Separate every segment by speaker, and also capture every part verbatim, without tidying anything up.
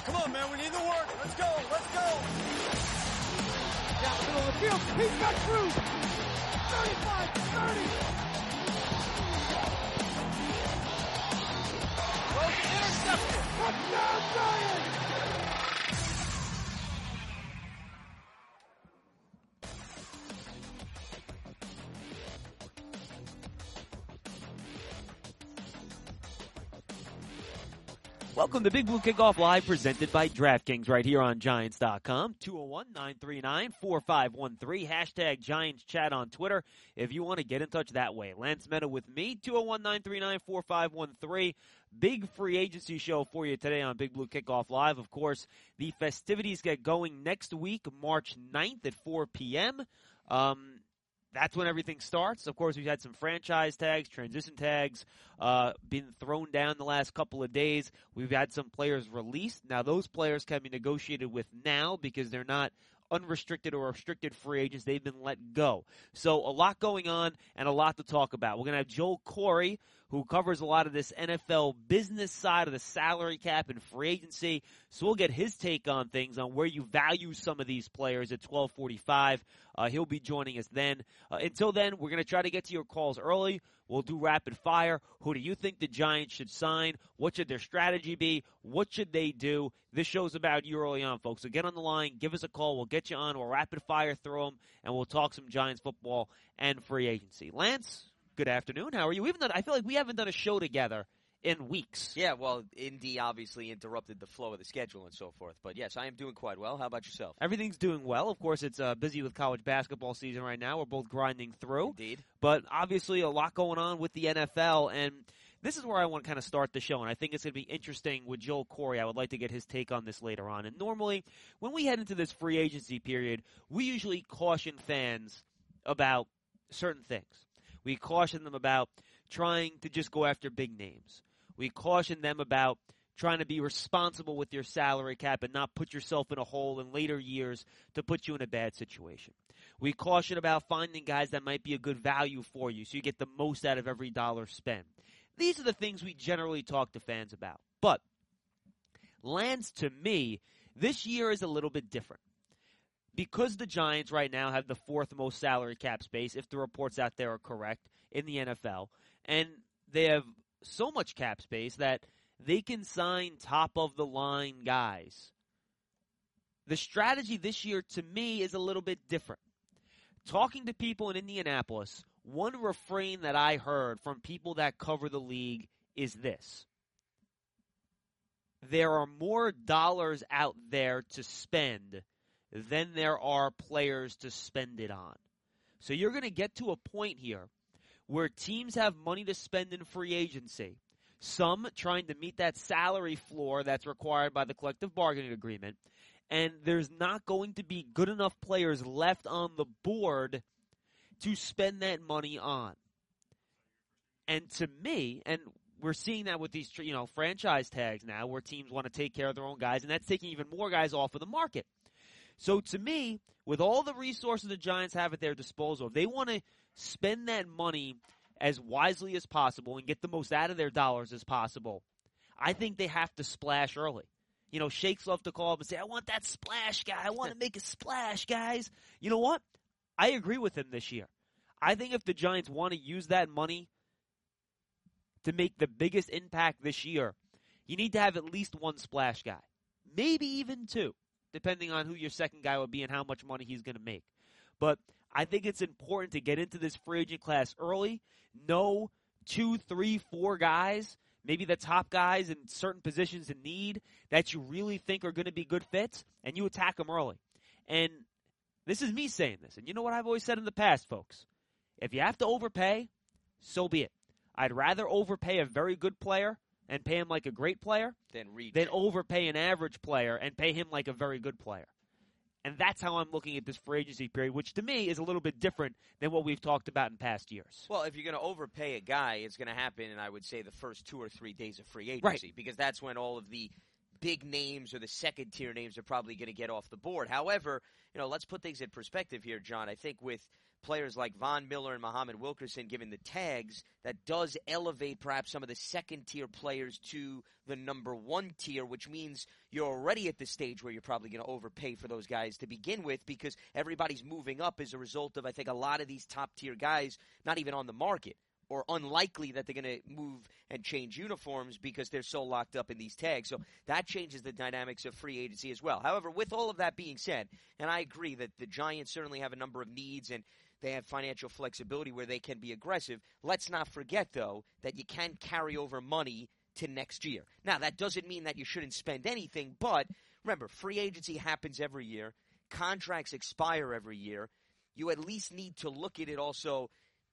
Speaker 1: Come on, man. We need the work. Let's go. Let's go.
Speaker 2: Down the middle of the field. He's got through. thirty-five, thirty.
Speaker 1: Rosen intercepted.
Speaker 2: Touchdown, Giants.
Speaker 3: Welcome to Big Blue Kickoff Live, presented by DraftKings, right here on Giants dot com. two oh one, nine three nine, four five one three. Hashtag Giants Chat on Twitter if you want to get in touch that way. Lance Meta with me, two oh one, nine three nine, four five one three. Big free agency show for you today on Big Blue Kickoff Live. Of course, the festivities get going next week, March ninth at four p.m. Um... That's when everything starts. Of course, we've had some franchise tags, transition tags, uh, been thrown down the last couple of days. We've had some players released. Now, those players can be negotiated with now because they're not unrestricted or restricted free agents. They've been let go. So a lot going on and a lot to talk about. We're going to have Joel Corry, who covers a lot of this N F L business side of the salary cap and free agency. So we'll get his take on things, on where you value some of these players at twelve forty-five. Uh, he'll be joining us then. Uh, until then, we're going to try to get to your calls early. We'll do rapid fire. Who do you think the Giants should sign? What should their strategy be? What should they do? This show's about you early on, folks. So get on the line. Give us a call. We'll get you on. We'll rapid fire through them, and we'll talk some Giants football and free agency. Lance, good afternoon. How are you? We haven't done, I feel like we haven't done a show together in weeks.
Speaker 4: Yeah, well, Indy obviously interrupted the flow of the schedule and so forth. But, yes, I am doing quite well. How about yourself?
Speaker 3: Everything's doing well. Of course, it's uh, busy with college basketball season right now. We're both grinding through.
Speaker 4: Indeed.
Speaker 3: But obviously a lot going on with the N F L, and this is where I want to kind of start the show, and I think it's going to be interesting with Joel Corry. I would like to get his take on this later on. And normally, when we head into this free agency period, we usually caution fans about certain things. We caution them about trying to just go after big names. We caution them about trying to be responsible with your salary cap and not put yourself in a hole in later years to put you in a bad situation. We caution about finding guys that might be a good value for you so you get the most out of every dollar spent. These are the things we generally talk to fans about. But, Lance, to me, this year is a little bit different. Because the Giants right now have the fourth most salary cap space, if the reports out there are correct, in the N F L, and they have so much cap space that they can sign top-of-the-line guys. The strategy this year, to me, is a little bit different. Talking to people in Indianapolis, one refrain that I heard from people that cover the league is this: there are more dollars out there to spend than there are players to spend it on. So you're going to get to a point here where teams have money to spend in free agency, some trying to meet that salary floor that's required by the collective bargaining agreement, and there's not going to be good enough players left on the board to spend that money on. And to me, and we're seeing that with these, you know, franchise tags now, where teams want to take care of their own guys, and that's taking even more guys off of the market. So to me, with all the resources the Giants have at their disposal, if they want to spend that money as wisely as possible and get the most out of their dollars as possible, I think they have to splash early. You know, Shakes love to call up and say, I want that splash guy. I want to make a splash, guys. You know what? I agree with him this year. I think if the Giants want to use that money to make the biggest impact this year, you need to have at least one splash guy. Maybe even two, depending on who your second guy would be and how much money he's going to make. But I think it's important to get into this free agent class early, know two, three, four guys, maybe the top guys in certain positions in need that you really think are going to be good fits, and you attack them early. And this is me saying this, and you know what I've always said in the past, folks? If you have to overpay, so be it. I'd rather overpay a very good player and pay him like a great player
Speaker 4: Then reach.
Speaker 3: than overpay an average player and pay him like a very good player. And that's how I'm looking at this free agency period, which to me is a little bit different than what we've talked about in past years.
Speaker 4: Well, if you're going to overpay a guy, it's going to happen in, I would say, the first two or three days of free agency.
Speaker 3: Right.
Speaker 4: Because that's when all of the big names or the second-tier names are probably going to get off the board. However, you know, let's put things in perspective here, John. I think with players like Von Miller and Muhammad Wilkerson given the tags, that does elevate perhaps some of the second-tier players to the number one tier, which means you're already at the stage where you're probably going to overpay for those guys to begin with because everybody's moving up as a result of, I think, a lot of these top-tier guys not even on the market, or unlikely that they're going to move and change uniforms because they're so locked up in these tags. So that changes the dynamics of free agency as well. However, with all of that being said, and I agree that the Giants certainly have a number of needs and they have financial flexibility where they can be aggressive, let's not forget, though, that you can carry over money to next year. Now, that doesn't mean that you shouldn't spend anything, but remember, free agency happens every year. Contracts expire every year. You at least need to look at it also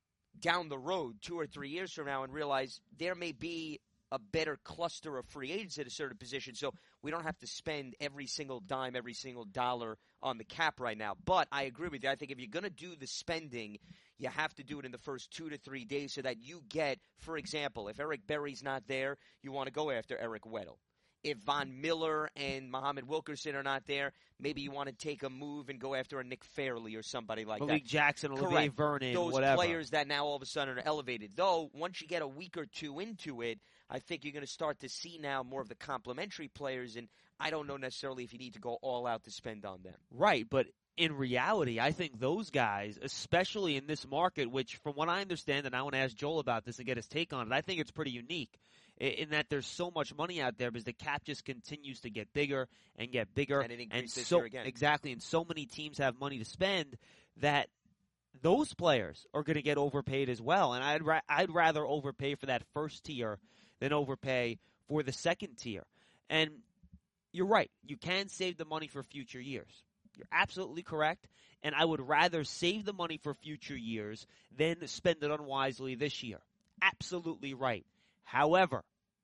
Speaker 4: down the road two or three years from now and realize there may be a better cluster of free agents at a certain position, so we don't have to spend every single dime, every single dollar on the cap right now. But I agree with you. I think if you're going to do the spending, you have to do it in the first two to three days so that you get, for example, if Eric Berry's not there, you want to go after Eric Weddle. If Von Miller and Muhammad Wilkerson are not there, maybe you want to take a move and go after a Nick Fairley or somebody like
Speaker 3: Malik
Speaker 4: that.
Speaker 3: Jackson, Olivier
Speaker 4: Correct.
Speaker 3: Vernon,
Speaker 4: Those
Speaker 3: whatever.
Speaker 4: players that now all of a sudden are elevated. Though, once you get a week or two into it, I think you're going to start to see now more of the complementary players, and I don't know necessarily if you need to go all out to spend on them.
Speaker 3: Right, but in reality, I think those guys, especially in this market, which from what I understand, and I want to ask Joel about this and get his take on it, I think it's pretty unique in that there's so much money out there because the cap just continues to get bigger and get bigger.
Speaker 4: And it increases
Speaker 3: and
Speaker 4: this
Speaker 3: so,
Speaker 4: year again.
Speaker 3: Exactly, and so many teams have money to spend that those players are going to get overpaid as well. And I'd, ra- I'd rather overpay for that first tier than overpay for the second tier. And you're right, you can save the money for future years. You're absolutely correct, and I would rather save the money for future years than spend it unwisely this year. Absolutely right. However,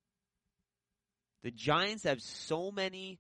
Speaker 3: the Giants have so many,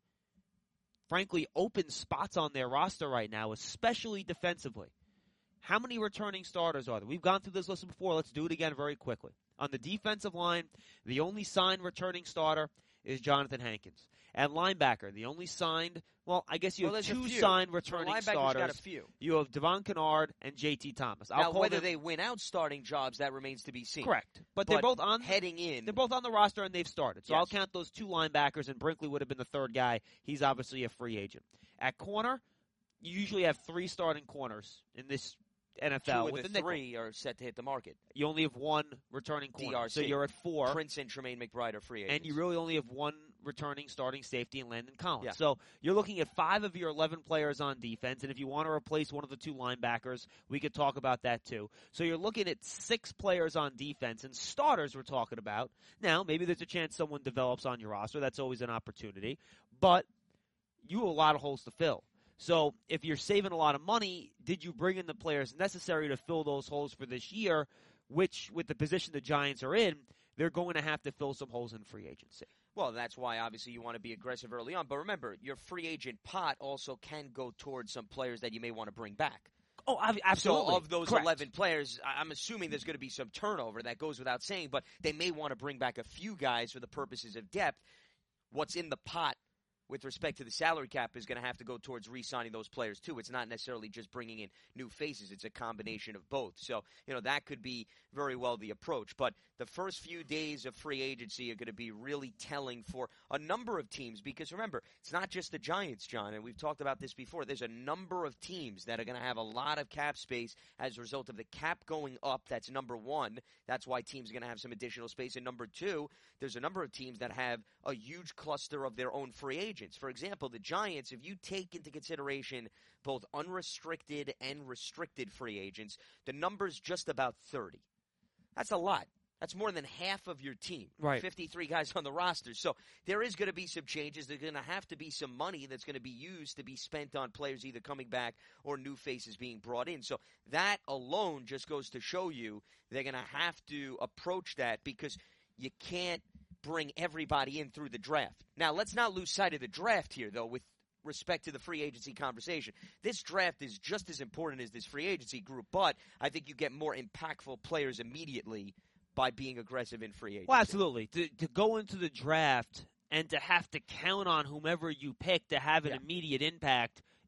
Speaker 3: frankly, open spots on their roster right now, especially defensively. How many returning starters are there? We've gone through this list before. Let's do it again very quickly. On the defensive line, the only signed returning starter is Jonathan Hankins. At linebacker, the only signed, well, I guess you
Speaker 4: well,
Speaker 3: have two
Speaker 4: few.
Speaker 3: signed returning
Speaker 4: Linebacker's
Speaker 3: starters.
Speaker 4: got a few.
Speaker 3: You have Devon Kennard and J T Thomas. I'll
Speaker 4: now,
Speaker 3: call
Speaker 4: whether
Speaker 3: them,
Speaker 4: they win out starting jobs, that remains to be seen.
Speaker 3: correct, but,
Speaker 4: But
Speaker 3: they're both on
Speaker 4: heading in.
Speaker 3: They're both on the roster and they've started. So
Speaker 4: Yes.
Speaker 3: I'll count those two linebackers, and Brinkley would have been the third guy. He's obviously a free agent. At corner, you usually have three starting corners in this N F L.
Speaker 4: Two
Speaker 3: with
Speaker 4: of
Speaker 3: the
Speaker 4: the
Speaker 3: nickel.
Speaker 4: three are set to hit the market.
Speaker 3: You only have one returning corner.
Speaker 4: D R C.
Speaker 3: So you're at four.
Speaker 4: Prince and Tremaine McBride are free agents.
Speaker 3: And you really only have one returning starting safety in Landon Collins.
Speaker 4: Yeah.
Speaker 3: So you're looking at five of your eleven players on defense, and if you want to replace one of the two linebackers, we could talk about that too. So you're looking at six players on defense, and starters we're talking about. Now, maybe there's a chance someone develops on your roster. That's always an opportunity. But you have a lot of holes to fill. So if you're saving a lot of money, did you bring in the players necessary to fill those holes for this year, which with the position the Giants are in, they're going to have to fill some holes in free agency.
Speaker 4: Well, that's why, obviously, you want to be aggressive early on. But remember, your free agent pot also can go towards some players that you may want to bring back.
Speaker 3: Oh, absolutely.
Speaker 4: So of those
Speaker 3: Correct.
Speaker 4: eleven players, I'm assuming there's going to be some turnover. That goes without saying. But they may want to bring back a few guys for the purposes of depth. What's in the pot with respect to the salary cap is going to have to go towards re-signing those players, too. It's not necessarily just bringing in new faces. It's a combination of both. So, you know, that could be very well the approach. But the first few days of free agency are going to be really telling for a number of teams because, remember, it's not just the Giants, John, and we've talked about this before. There's a number of teams that are going to have a lot of cap space as a result of the cap going up. That's number one. That's why teams are going to have some additional space. And number two, there's a number of teams that have a huge cluster of their own free agents. For example, the Giants, if you take into consideration both unrestricted and restricted free agents, the number's just about thirty. That's a lot. That's more than half of your team.
Speaker 3: Right.
Speaker 4: fifty-three guys on the roster. So there is going to be some changes. There's going to have to be some money that's going to be used to be spent on players either coming back or new faces being brought in. So that alone just goes to show you they're going to have to approach that because you can't bring everybody in through the draft. Now, let's not lose sight of the draft here, though, with respect to the free agency conversation. This draft is just as important as this free agency group, but I think you get more impactful players immediately by being aggressive in free agency.
Speaker 3: Well, absolutely. To, to go into the draft and to have to count on whomever you pick to have an
Speaker 4: Yeah.
Speaker 3: immediate impact,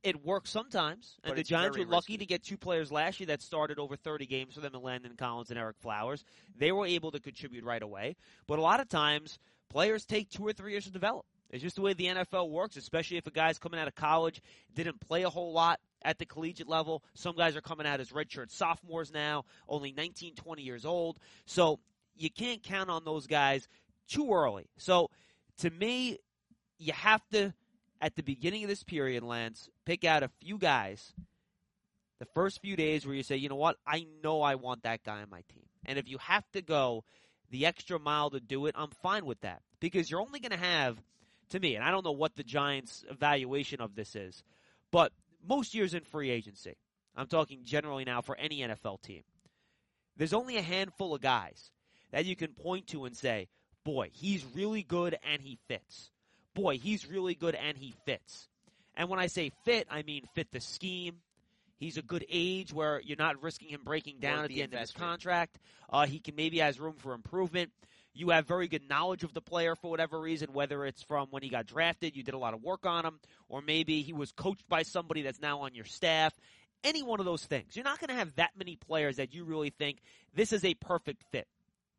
Speaker 3: it works sometimes, and
Speaker 4: But
Speaker 3: the
Speaker 4: it's
Speaker 3: Giants were
Speaker 4: very
Speaker 3: lucky
Speaker 4: risky.
Speaker 3: to get two players last year that started over thirty games for them in Landon Collins and Eric Flowers. They were able to contribute right away. But a lot of times, players take two or three years to develop. It's just the way the N F L works, especially if a guy's coming out of college, didn't play a whole lot at the collegiate level. Some guys are coming out as redshirt sophomores now, only nineteen, twenty years old. So you can't count on those guys too early. So to me, you have to, at the beginning of this period, Lance, pick out a few guys the first few days where you say, you know what, I know I want that guy on my team. And if you have to go the extra mile to do it, I'm fine with that. Because you're only going to have, to me, and I don't know what the Giants' evaluation of this is, but most years in free agency, I'm talking generally now for any N F L team, there's only a handful of guys that you can point to and say, boy, he's really good and he fits. Boy, he's really good and he fits. And when I say fit, I mean fit the scheme. He's a good age where you're not risking him breaking down
Speaker 4: Worth
Speaker 3: at
Speaker 4: the
Speaker 3: the end of his
Speaker 4: investment.
Speaker 3: contract. Uh, he can maybe has room for improvement. You have very good knowledge of the player for whatever reason, whether it's from when he got drafted, you did a lot of work on him, or maybe he was coached by somebody that's now on your staff. Any one of those things. You're not going to have that many players that you really think this is a perfect fit.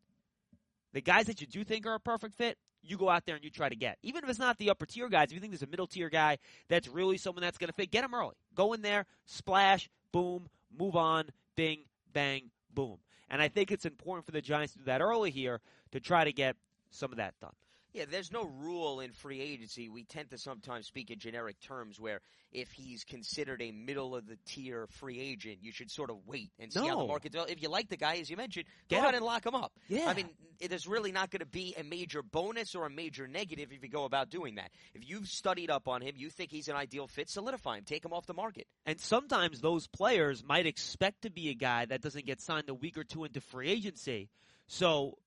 Speaker 3: The guys that you do think are a perfect fit, you go out there and you try to get. Even if it's not the upper tier guys, if you think there's a middle tier guy that's really someone that's going to fit, get him early. Go in there, splash, boom, move on, bing, bang, boom. And I think it's important for the Giants to do that early here to try to get some of that done.
Speaker 4: Yeah, there's no rule in free agency. We tend to sometimes speak in generic terms where if he's considered a middle-of-the-tier free agent, you should sort of wait and see how
Speaker 3: No.
Speaker 4: the market develops. If you like the guy, as you mentioned,
Speaker 3: Get
Speaker 4: go out
Speaker 3: him.
Speaker 4: and lock him up.
Speaker 3: Yeah.
Speaker 4: I mean, it is really not going to be a major bonus or a major negative if you go about doing that. If you've studied up on him, you think he's an ideal fit, solidify him. Take him off the market.
Speaker 3: And sometimes those players might expect to be a guy that doesn't get signed a week or two into free agency. So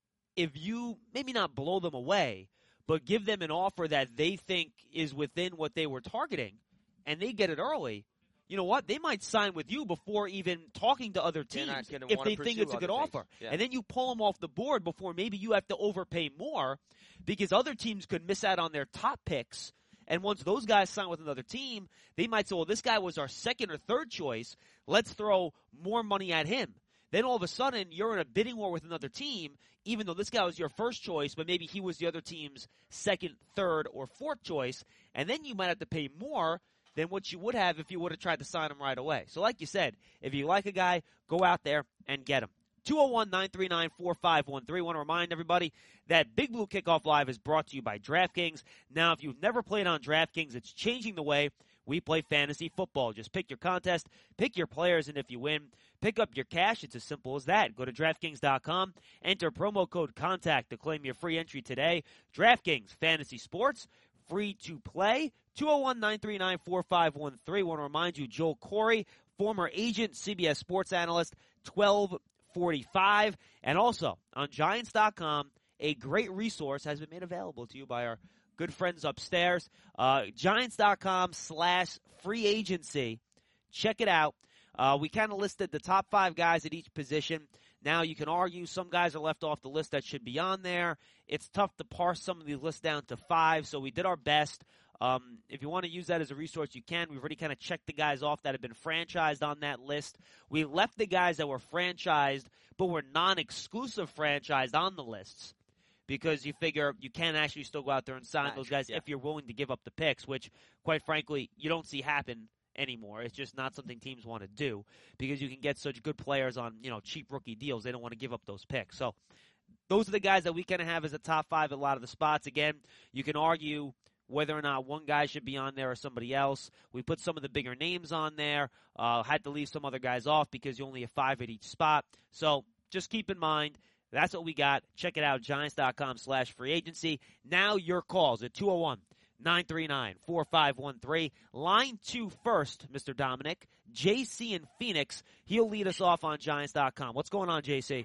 Speaker 3: if you maybe not blow them away, but give them an offer that they think is within what they were targeting, and they get it early, you know what? They might sign with you before even talking to other
Speaker 4: They're not
Speaker 3: teams
Speaker 4: gonna
Speaker 3: if
Speaker 4: wanna
Speaker 3: they think
Speaker 4: pursue
Speaker 3: it's a good
Speaker 4: other things.
Speaker 3: offer.
Speaker 4: Yeah.
Speaker 3: And then you pull them off the board before maybe you have to overpay more because other teams could miss out on their top picks. And once those guys sign with another team, they might say, well, this guy was our second or third choice. Let's throw more money at him. Then all of a sudden, you're in a bidding war with another team, even though this guy was your first choice, but maybe he was the other team's second, third, or fourth choice. And then you might have to pay more than what you would have if you would have tried to sign him right away. So like you said, if you like a guy, go out there and get him. two oh one, nine three nine, four five one three. I want to remind everybody that Big Blue Kickoff Live is brought to you by DraftKings. Now, if you've never played on DraftKings, it's changing the way we play fantasy football. Just pick your contest, pick your players, and if you win, pick up your cash. It's as simple as that. Go to DraftKings dot com, enter promo code CONTACT to claim your free entry today. DraftKings Fantasy Sports, free to play. two oh one, nine three nine, four five one three. I want to remind you, Joel Corey, former agent, C B S sports analyst, twelve forty-five. And also, on Giants dot com, a great resource has been made available to you by our good friends upstairs. Uh, Giants dot com slash free agency. Check it out. Uh, we kind of listed the top five guys at each position. Now, you can argue some guys are left off the list that should be on there. It's tough to parse some of these lists down to five, so we did our best. Um, if you want to use that as a resource, you can. We've already kind of checked the guys off that have been franchised on that list. We left the guys that were franchised but were non-exclusive franchised on the lists because you figure you can actually still go out there and sign
Speaker 4: Match,
Speaker 3: those guys
Speaker 4: yeah.
Speaker 3: if you're willing to give up the picks, which, quite frankly, you don't see happen anymore. It's just not something teams want to do because you can get such good players on, you know, cheap rookie deals. They don't want to give up those picks. So those are the guys that we kind of have as a top five at a lot of the spots. Again, you can argue whether or not one guy should be on there or somebody else. We put some of the bigger names on there. Uh, had to leave some other guys off because you only have five at each spot. So just keep in mind, that's what we got. Check it out, Giants dot com slash free agency. Now your calls at two oh one, nine three nine, four five one three. Line two first, Mister Dominic. J C in Phoenix. He'll lead us off on Giants dot com. What's going on, J C?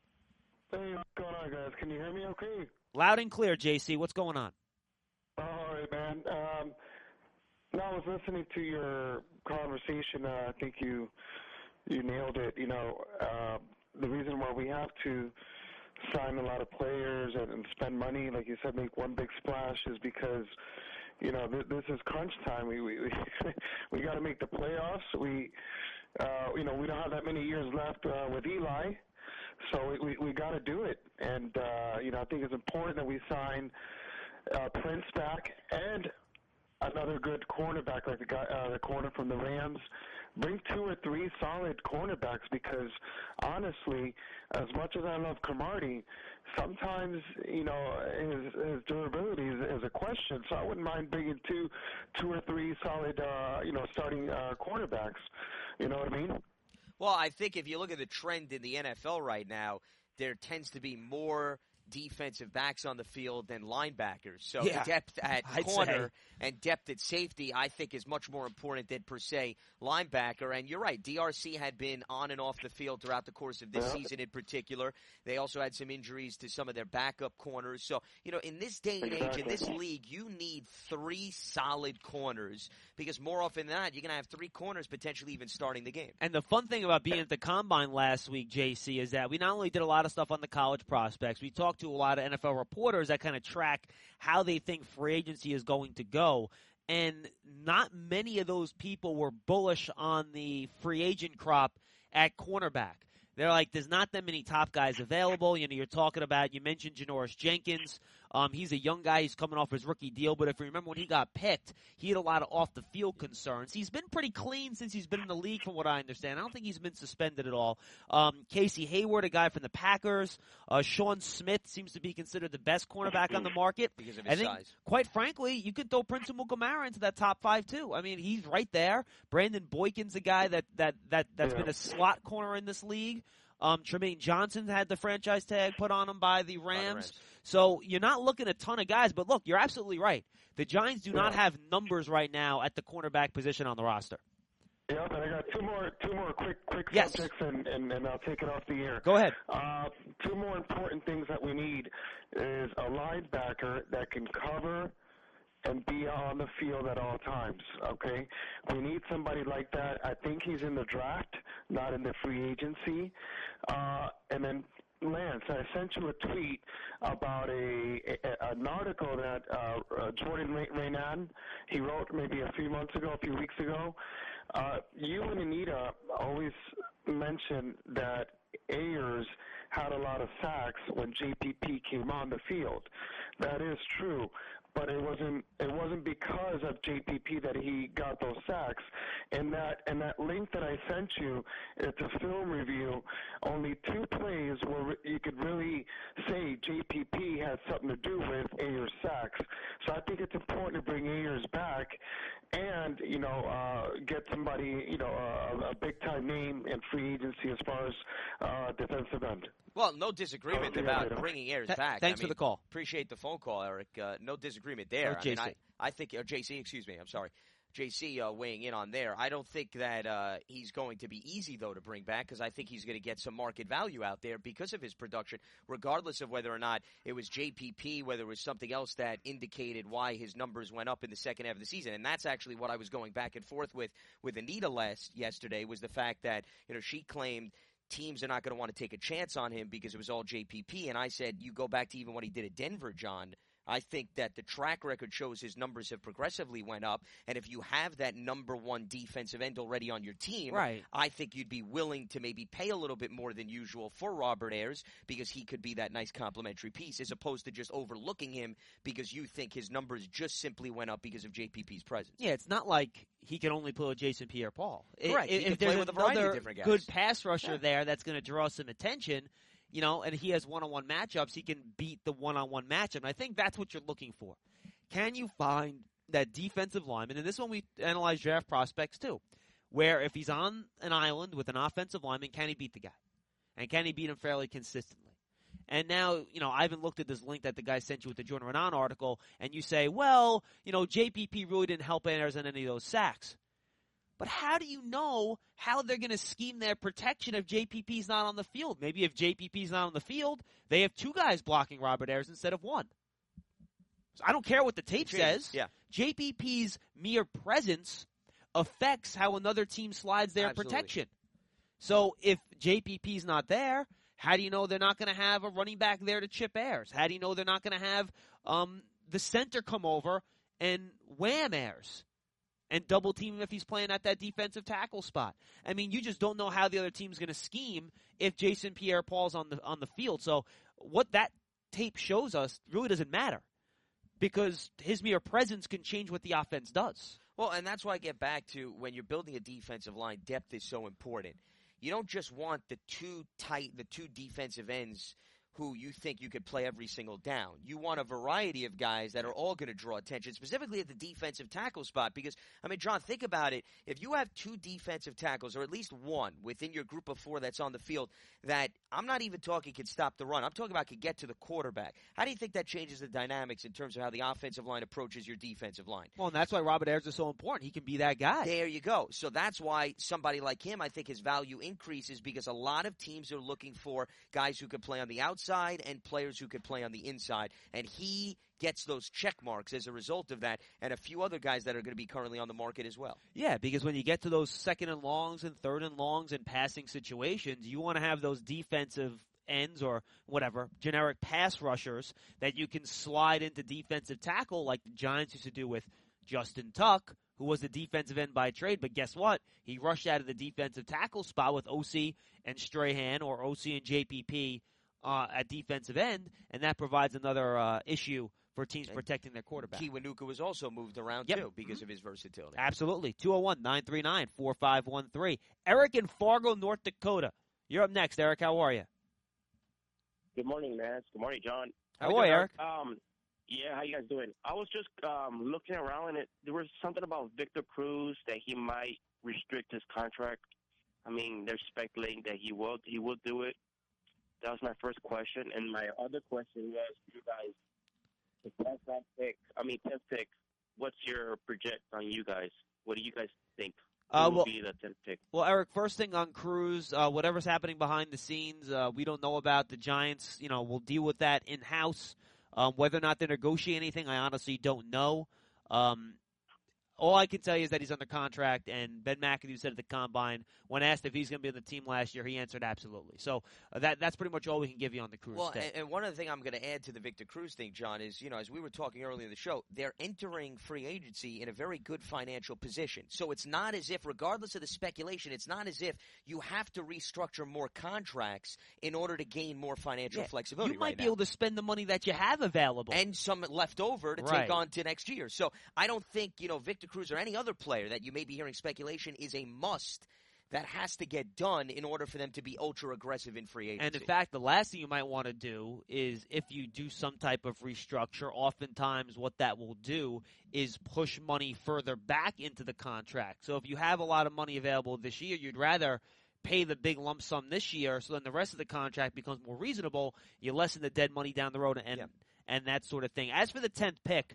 Speaker 5: Hey, what's going on, guys? Can you hear me okay?
Speaker 3: Loud and clear, J C. What's going on?
Speaker 5: All right, man. Um, no, I was listening to your conversation. Uh, I think you you nailed it. You know, uh, the reason why we have to sign a lot of players and, and spend money, like you said, make one big splash is because, you know, th- this is crunch time. We we we, we got to make the playoffs. We, uh, you know, we don't have that many years left uh, with Eli, so we we, we got to do it. And uh, you know, I think it's important that we sign uh, Prince back and another good cornerback, like the guy, uh, the corner from the Rams. Bring two or three solid cornerbacks, because honestly, as much as I love Cromartie, sometimes, you know, his, his durability is, is a question. So I wouldn't mind bringing two, two or three solid, uh, you know, starting uh, cornerbacks. You know what I mean?
Speaker 4: Well, I think if you look at the trend in the N F L right now, there tends to be more defensive backs on the field than linebackers. So
Speaker 3: yeah,
Speaker 4: depth at
Speaker 3: I'd
Speaker 4: corner
Speaker 3: say.
Speaker 4: and depth at safety, I think, is much more important than, per se, linebacker. And you're right, D R C had been on and off the field throughout the course of this
Speaker 5: yeah.
Speaker 4: season in particular. They also had some injuries to some of their backup corners. So, you know, in this day and
Speaker 5: exactly.
Speaker 4: age, in this league, you need three solid corners, because more often than not, you're going to have three corners potentially even starting the game.
Speaker 3: And the fun thing about being at the Combine last week, J C, is that we not only did a lot of stuff on the college prospects, we talked to a lot of N F L reporters that kind of track how they think free agency is going to go. And not many of those people were bullish on the free agent crop at cornerback. They're like, there's not that many top guys available. You know, you're talking about, you mentioned Janoris Jenkins. Um, he's a young guy. He's coming off his rookie deal. But if you remember when he got picked, he had a lot of off-the-field concerns. He's been pretty clean since he's been in the league, from what I understand. I don't think he's been suspended at all. Um, Casey Hayward, a guy from the Packers. Uh, Sean Smith seems to be considered the best cornerback on the market.
Speaker 4: Because of his
Speaker 3: I think,
Speaker 4: size.
Speaker 3: quite frankly, you could throw Prince Amukamara into that top five, too. I mean, he's right there. Brandon Boykin's a guy that, that, that, that's
Speaker 5: yeah.
Speaker 3: been a slot corner in this league. Um, Tremaine Johnson had the franchise tag put on him by the Rams.
Speaker 4: By the Rams.
Speaker 3: So you're not looking at a ton of guys. But, look, you're absolutely right. The Giants do not have numbers right now at the cornerback position on the roster.
Speaker 5: Yeah, but I got two more two more quick quick
Speaker 3: Yes.
Speaker 5: subjects, and, and, and I'll take it off the air.
Speaker 3: Go ahead.
Speaker 5: Uh, two more important things that we need is a linebacker that can cover and be on the field at all times, okay? We need somebody like that. I think he's in the draft, not in the free agency. Uh, and then, Lance, I sent you a tweet about a, a an article that uh, uh, Jordan Raanan, he wrote maybe a few months ago, a few weeks ago. Uh, you and Anita always mention that Ayers had a lot of sacks when J P P came on the field. That is true. But it wasn't it wasn't because of J P P that he got those sacks. And that and that link that I sent you, it's a film review, only two plays where you could really say J P P had something to do with Ayers' sacks. So I think it's important to bring Ayers back and, you know, uh, get somebody, you know, uh, a big-time name in free agency as far as uh, defensive end.
Speaker 4: Well, no disagreement
Speaker 5: Oh, yeah,
Speaker 4: about
Speaker 5: yeah.
Speaker 4: bringing Ayers
Speaker 3: Th-
Speaker 4: back.
Speaker 3: thanks
Speaker 4: I
Speaker 3: for
Speaker 4: mean,
Speaker 3: the call.
Speaker 4: Appreciate the phone call, Eric. Uh, no disagreement there.
Speaker 3: Or
Speaker 4: I mean,
Speaker 3: J C.
Speaker 4: I, I think, or J C, excuse me, I'm sorry. J C uh, weighing in on there. I don't think that uh, he's going to be easy, though, to bring back, because I think he's going to get some market value out there because of his production, regardless of whether or not it was J P P, whether it was something else that indicated why his numbers went up in the second half of the season. And that's actually what I was going back and forth with with Anita last yesterday, was the fact that, you know, she claimed teams are not going to want to take a chance on him because it was all J P P. And I said, you go back to even what he did at Denver, John. I think that the track record shows his numbers have progressively went up, and if you have that number one defensive end already on your team,
Speaker 3: Right.
Speaker 4: I think you'd be willing to maybe pay a little bit more than usual for Robert Ayers because he could be that nice complementary piece, as opposed to just overlooking him because you think his numbers just simply went up because of J P P's presence.
Speaker 3: Yeah, it's not like he can only play with Jason Pierre-Paul.
Speaker 4: Correct.
Speaker 3: If,
Speaker 4: He can
Speaker 3: if there's
Speaker 4: play with a variety of
Speaker 3: another
Speaker 4: different guys.
Speaker 3: good pass rusher
Speaker 4: Yeah.
Speaker 3: there that's going to draw some attention, you know, and he has one-on-one matchups, he can beat the one-on-one matchup. And I think that's what you're looking for. Can you find that defensive lineman, and this one we analyze draft prospects too, where if he's on an island with an offensive lineman, can he beat the guy? And can he beat him fairly consistently? And now, you know, I haven't looked at this link that the guy sent you with the Jordan Raanan article, and you say, well, you know, J P P really didn't help Ayers on any of those sacks. But how do you know how they're going to scheme their protection if J P P's not on the field? Maybe if J P P's not on the field, they have two guys blocking Robert Ayers instead of one. So I don't care what the tape says.
Speaker 4: Yeah.
Speaker 3: J P P's mere presence affects how another team slides their
Speaker 4: Absolutely.
Speaker 3: protection. So if J P P's not there, how do you know they're not going to have a running back there to chip Ayers? How do you know they're not going to have um, the center come over and wham airs and double team him if he's playing at that defensive tackle spot. I mean, you just don't know how the other team's going to scheme if Jason Pierre-Paul's on the on the field. So what that tape shows us really doesn't matter because his mere presence can change what the offense does.
Speaker 4: Well, and that's why I get back to when you're building a defensive line, depth is so important. You don't just want the two tight, the two defensive ends who you think you could play every single down. You want a variety of guys that are all going to draw attention, specifically at the defensive tackle spot. Because, I mean, John, think about it. If you have two defensive tackles, or at least one within your group of four that's on the field, that I'm not even talking can stop the run. I'm talking about can get to the quarterback. How do you think that changes the dynamics in terms of how the offensive line approaches your defensive line?
Speaker 3: Well, and that's why Robert Ayers is so important. He can be that guy.
Speaker 4: There you go. So that's why somebody like him, I think his value increases because a lot of teams are looking for guys who can play on the outside and players who could play on the inside. And he gets those check marks as a result of that, and a few other guys that are going to be currently on the market as well.
Speaker 3: Yeah, because when you get to those second and longs and third and longs and passing situations, you want to have those defensive ends or whatever, generic pass rushers that you can slide into defensive tackle like the Giants used to do with Justin Tuck, who was the defensive end by trade, but guess what? He rushed out of the defensive tackle spot with O C and Strahan or O C and J P P Uh, at defensive end, and that provides another uh, issue for teams
Speaker 4: and
Speaker 3: protecting their quarterback.
Speaker 4: Kiwanuka was also moved around,
Speaker 3: yep.
Speaker 4: too, because
Speaker 3: mm-hmm.
Speaker 4: of his versatility.
Speaker 3: Absolutely. two oh one, nine three nine, four five one three. Eric in Fargo, North Dakota. You're up next, Eric. How are you?
Speaker 6: Good morning, man. Good morning, John.
Speaker 3: How, How are you, Eric?
Speaker 6: Um, yeah, how you guys doing? I was just um, looking around, and it, there was something about Victor Cruz that he might restrict his contract. I mean, they're speculating that he will, he will do it. That was my first question. And my other question was, you guys, the tenth pick, I mean, tenth pick, what's your project on you guys? What do you guys think
Speaker 3: uh,
Speaker 6: will
Speaker 3: well,
Speaker 6: be the tenth pick?
Speaker 3: Well, Eric, first thing on Cruz, uh, whatever's happening behind the scenes, uh, we don't know about the Giants. You know, we'll deal with that in-house. Um, whether or not they negotiate anything, I honestly don't know. Um, all I can tell you is that he's under contract, and Ben McAdoo said at the Combine, when asked if he's going to be on the team last year, he answered absolutely. So uh, that that's pretty much all we can give you on the Cruz
Speaker 4: Well,
Speaker 3: thing.
Speaker 4: and, and one other thing I'm going to add to the Victor Cruz thing, John, is, you know, as we were talking earlier in the show, they're entering free agency in a very good financial position. So it's not as if, regardless of the speculation, it's not as if you have to restructure more contracts in order to gain more financial
Speaker 3: yeah,
Speaker 4: flexibility
Speaker 3: You might
Speaker 4: right
Speaker 3: be
Speaker 4: now.
Speaker 3: able to spend the money that you have available.
Speaker 4: And some left over to
Speaker 3: right.
Speaker 4: take on to next year. So I don't think, you know, Victor Cruz or any other player that you may be hearing speculation is a must that has to get done in order for them to be ultra-aggressive in free agency.
Speaker 3: And in fact, the last thing you might want to do is if you do some type of restructure, oftentimes what that will do is push money further back into the contract. So if you have a lot of money available this year, you'd rather pay the big lump sum this year so then the rest of the contract becomes more reasonable. You lessen the dead money down the road and,
Speaker 4: yep.
Speaker 3: and that sort of thing. As for the tenth pick,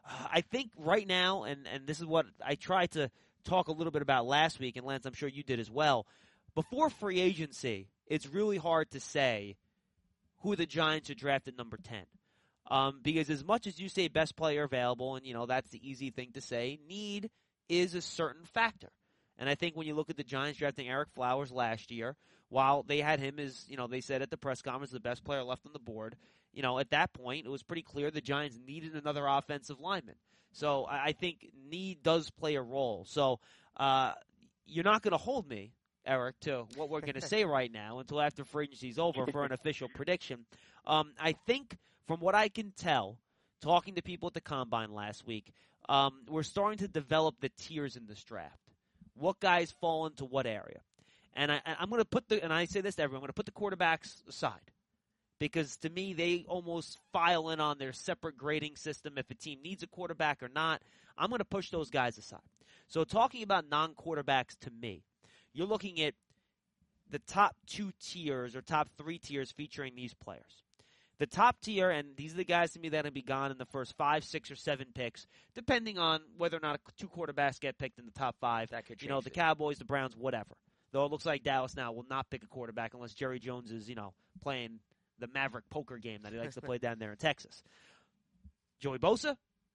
Speaker 3: I think right now, and, and this is what I tried to talk a little bit about last week, and Lance, I'm sure you did as well. Before free agency, it's really hard to say who the Giants should draft at number ten. Um, because as much as you say best player available, and, you know, that's the easy thing to say, need is a certain factor. And I think when you look at the Giants drafting Eric Flowers last year, while they had him as, you know, they said at the press conference, the best player left on the board, you know, at that point, it was pretty clear the Giants needed another offensive lineman. So I think need does play a role. So uh, you're not going to hold me, Eric, to what we're going to say right now until after free agency is over for an official prediction. Um, I think from what I can tell, talking to people at the Combine last week, um, we're starting to develop the tiers in this draft. What guys fall into what area. And I, I'm going to put the, and I say this to everyone, I'm going to put the quarterbacks aside. Because to me, they almost file in on their separate grading system if a team needs a quarterback or not. I'm going to push those guys aside. So talking about non-quarterbacks to me, you're looking at the top two tiers or top three tiers featuring these players. The top tier, and these are the guys to me that are going to be gone in the first five, six, or seven picks, depending on whether or not two quarterbacks get picked in the top five.
Speaker 4: That could change
Speaker 3: you know, the
Speaker 4: it.
Speaker 3: Cowboys, the Browns, whatever. Though it looks like Dallas now will not pick a quarterback unless Jerry Jones is, you know, playing the Maverick poker game that he likes to play down there in Texas. Joey Bosa,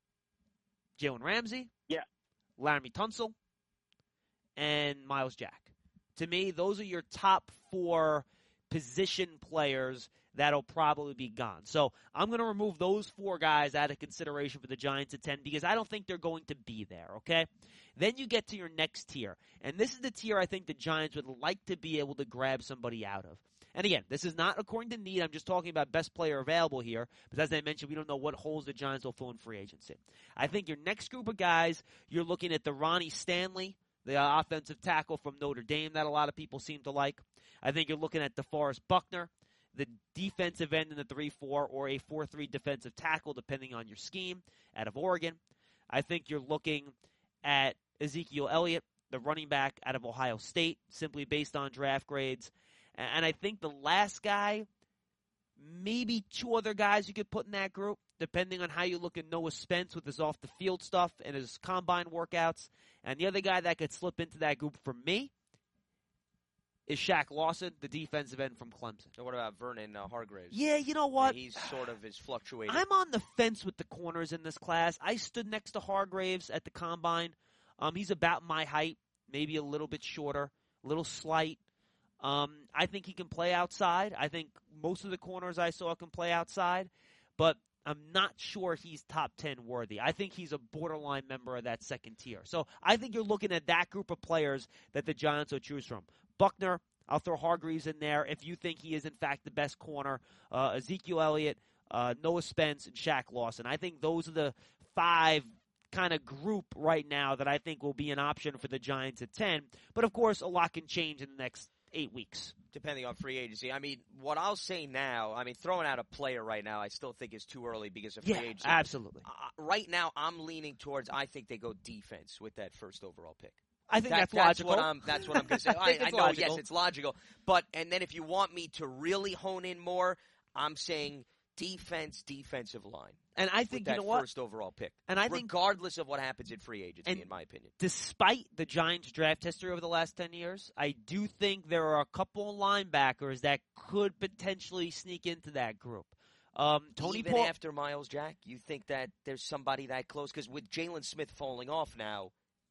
Speaker 3: Jalen Ramsey,
Speaker 6: yeah,
Speaker 3: Laramie Tunsil, and Miles Jack. To me, those are your top four position players that'll probably be gone. So I'm going to remove those four guys out of consideration for the Giants at ten because I don't think they're going to be there, okay? Then you get to your next tier, and this is the tier I think the Giants would like to be able to grab somebody out of. And again, this is not according to need. I'm just talking about best player available here. But as I mentioned, we don't know what holes the Giants will fill in free agency. I think your next group of guys, you're looking at the Ronnie Stanley, the uh, offensive tackle from Notre Dame that a lot of people seem to like. I think you're looking at DeForest Buckner, the defensive end in the three four or a four three defensive tackle, depending on your scheme, out of Oregon. I think you're looking at Ezekiel Elliott, the running back out of Ohio State, simply based on draft grades. And I think the last guy, maybe two other guys you could put in that group, depending on how you look at Noah Spence with his off-the-field stuff and his combine workouts. And the other guy that could slip into that group for me is Shaq Lawson, the defensive end from Clemson.
Speaker 4: So what about Vernon uh, Hargreaves?
Speaker 3: Yeah, you know what?
Speaker 4: He's sort of is fluctuating.
Speaker 3: I'm on the fence with the corners in this class. I stood next to Hargreaves at the combine. Um, he's about my height, maybe a little bit shorter, a little slight. Um, I think he can play outside. I think most of the corners I saw can play outside, but I'm not sure he's top ten worthy. I think he's a borderline member of that second tier. So I think you're looking at that group of players that the Giants will choose from. Buckner, I'll throw Hargreaves in there if you think he is, in fact, the best corner. Uh, Ezekiel Elliott, uh, Noah Spence, and Shaq Lawson. I think those are the five kind of group right now that I think will be an option for the Giants at ten. But, of course, a lot can change in the next eight weeks.
Speaker 4: Depending on free agency. I mean, what I'll say now, I mean, throwing out a player right now, I still think is too early because of free
Speaker 3: yeah,
Speaker 4: agency.
Speaker 3: absolutely.
Speaker 4: Uh, right now, I'm leaning towards, I think they go defense with that first overall pick.
Speaker 3: I think
Speaker 4: that,
Speaker 3: that's,
Speaker 4: that's
Speaker 3: logical.
Speaker 4: What I'm, that's what I'm going to say.
Speaker 3: I,
Speaker 4: I, I know,
Speaker 3: logical.
Speaker 4: yes, it's logical. But, and then if you want me to really hone in more, I'm saying defense, defensive line.
Speaker 3: And I think,
Speaker 4: with that
Speaker 3: you know what?
Speaker 4: first overall pick.
Speaker 3: And I think,
Speaker 4: regardless of what happens in free agency, in my opinion.
Speaker 3: Despite the Giants' draft history over the last ten years, I do think there are a couple of linebackers that could potentially sneak into that group. Um, Tony
Speaker 4: Even
Speaker 3: Paul,
Speaker 4: after Miles Jack, you think that there's somebody that close? Because with Jalen Smith falling off now,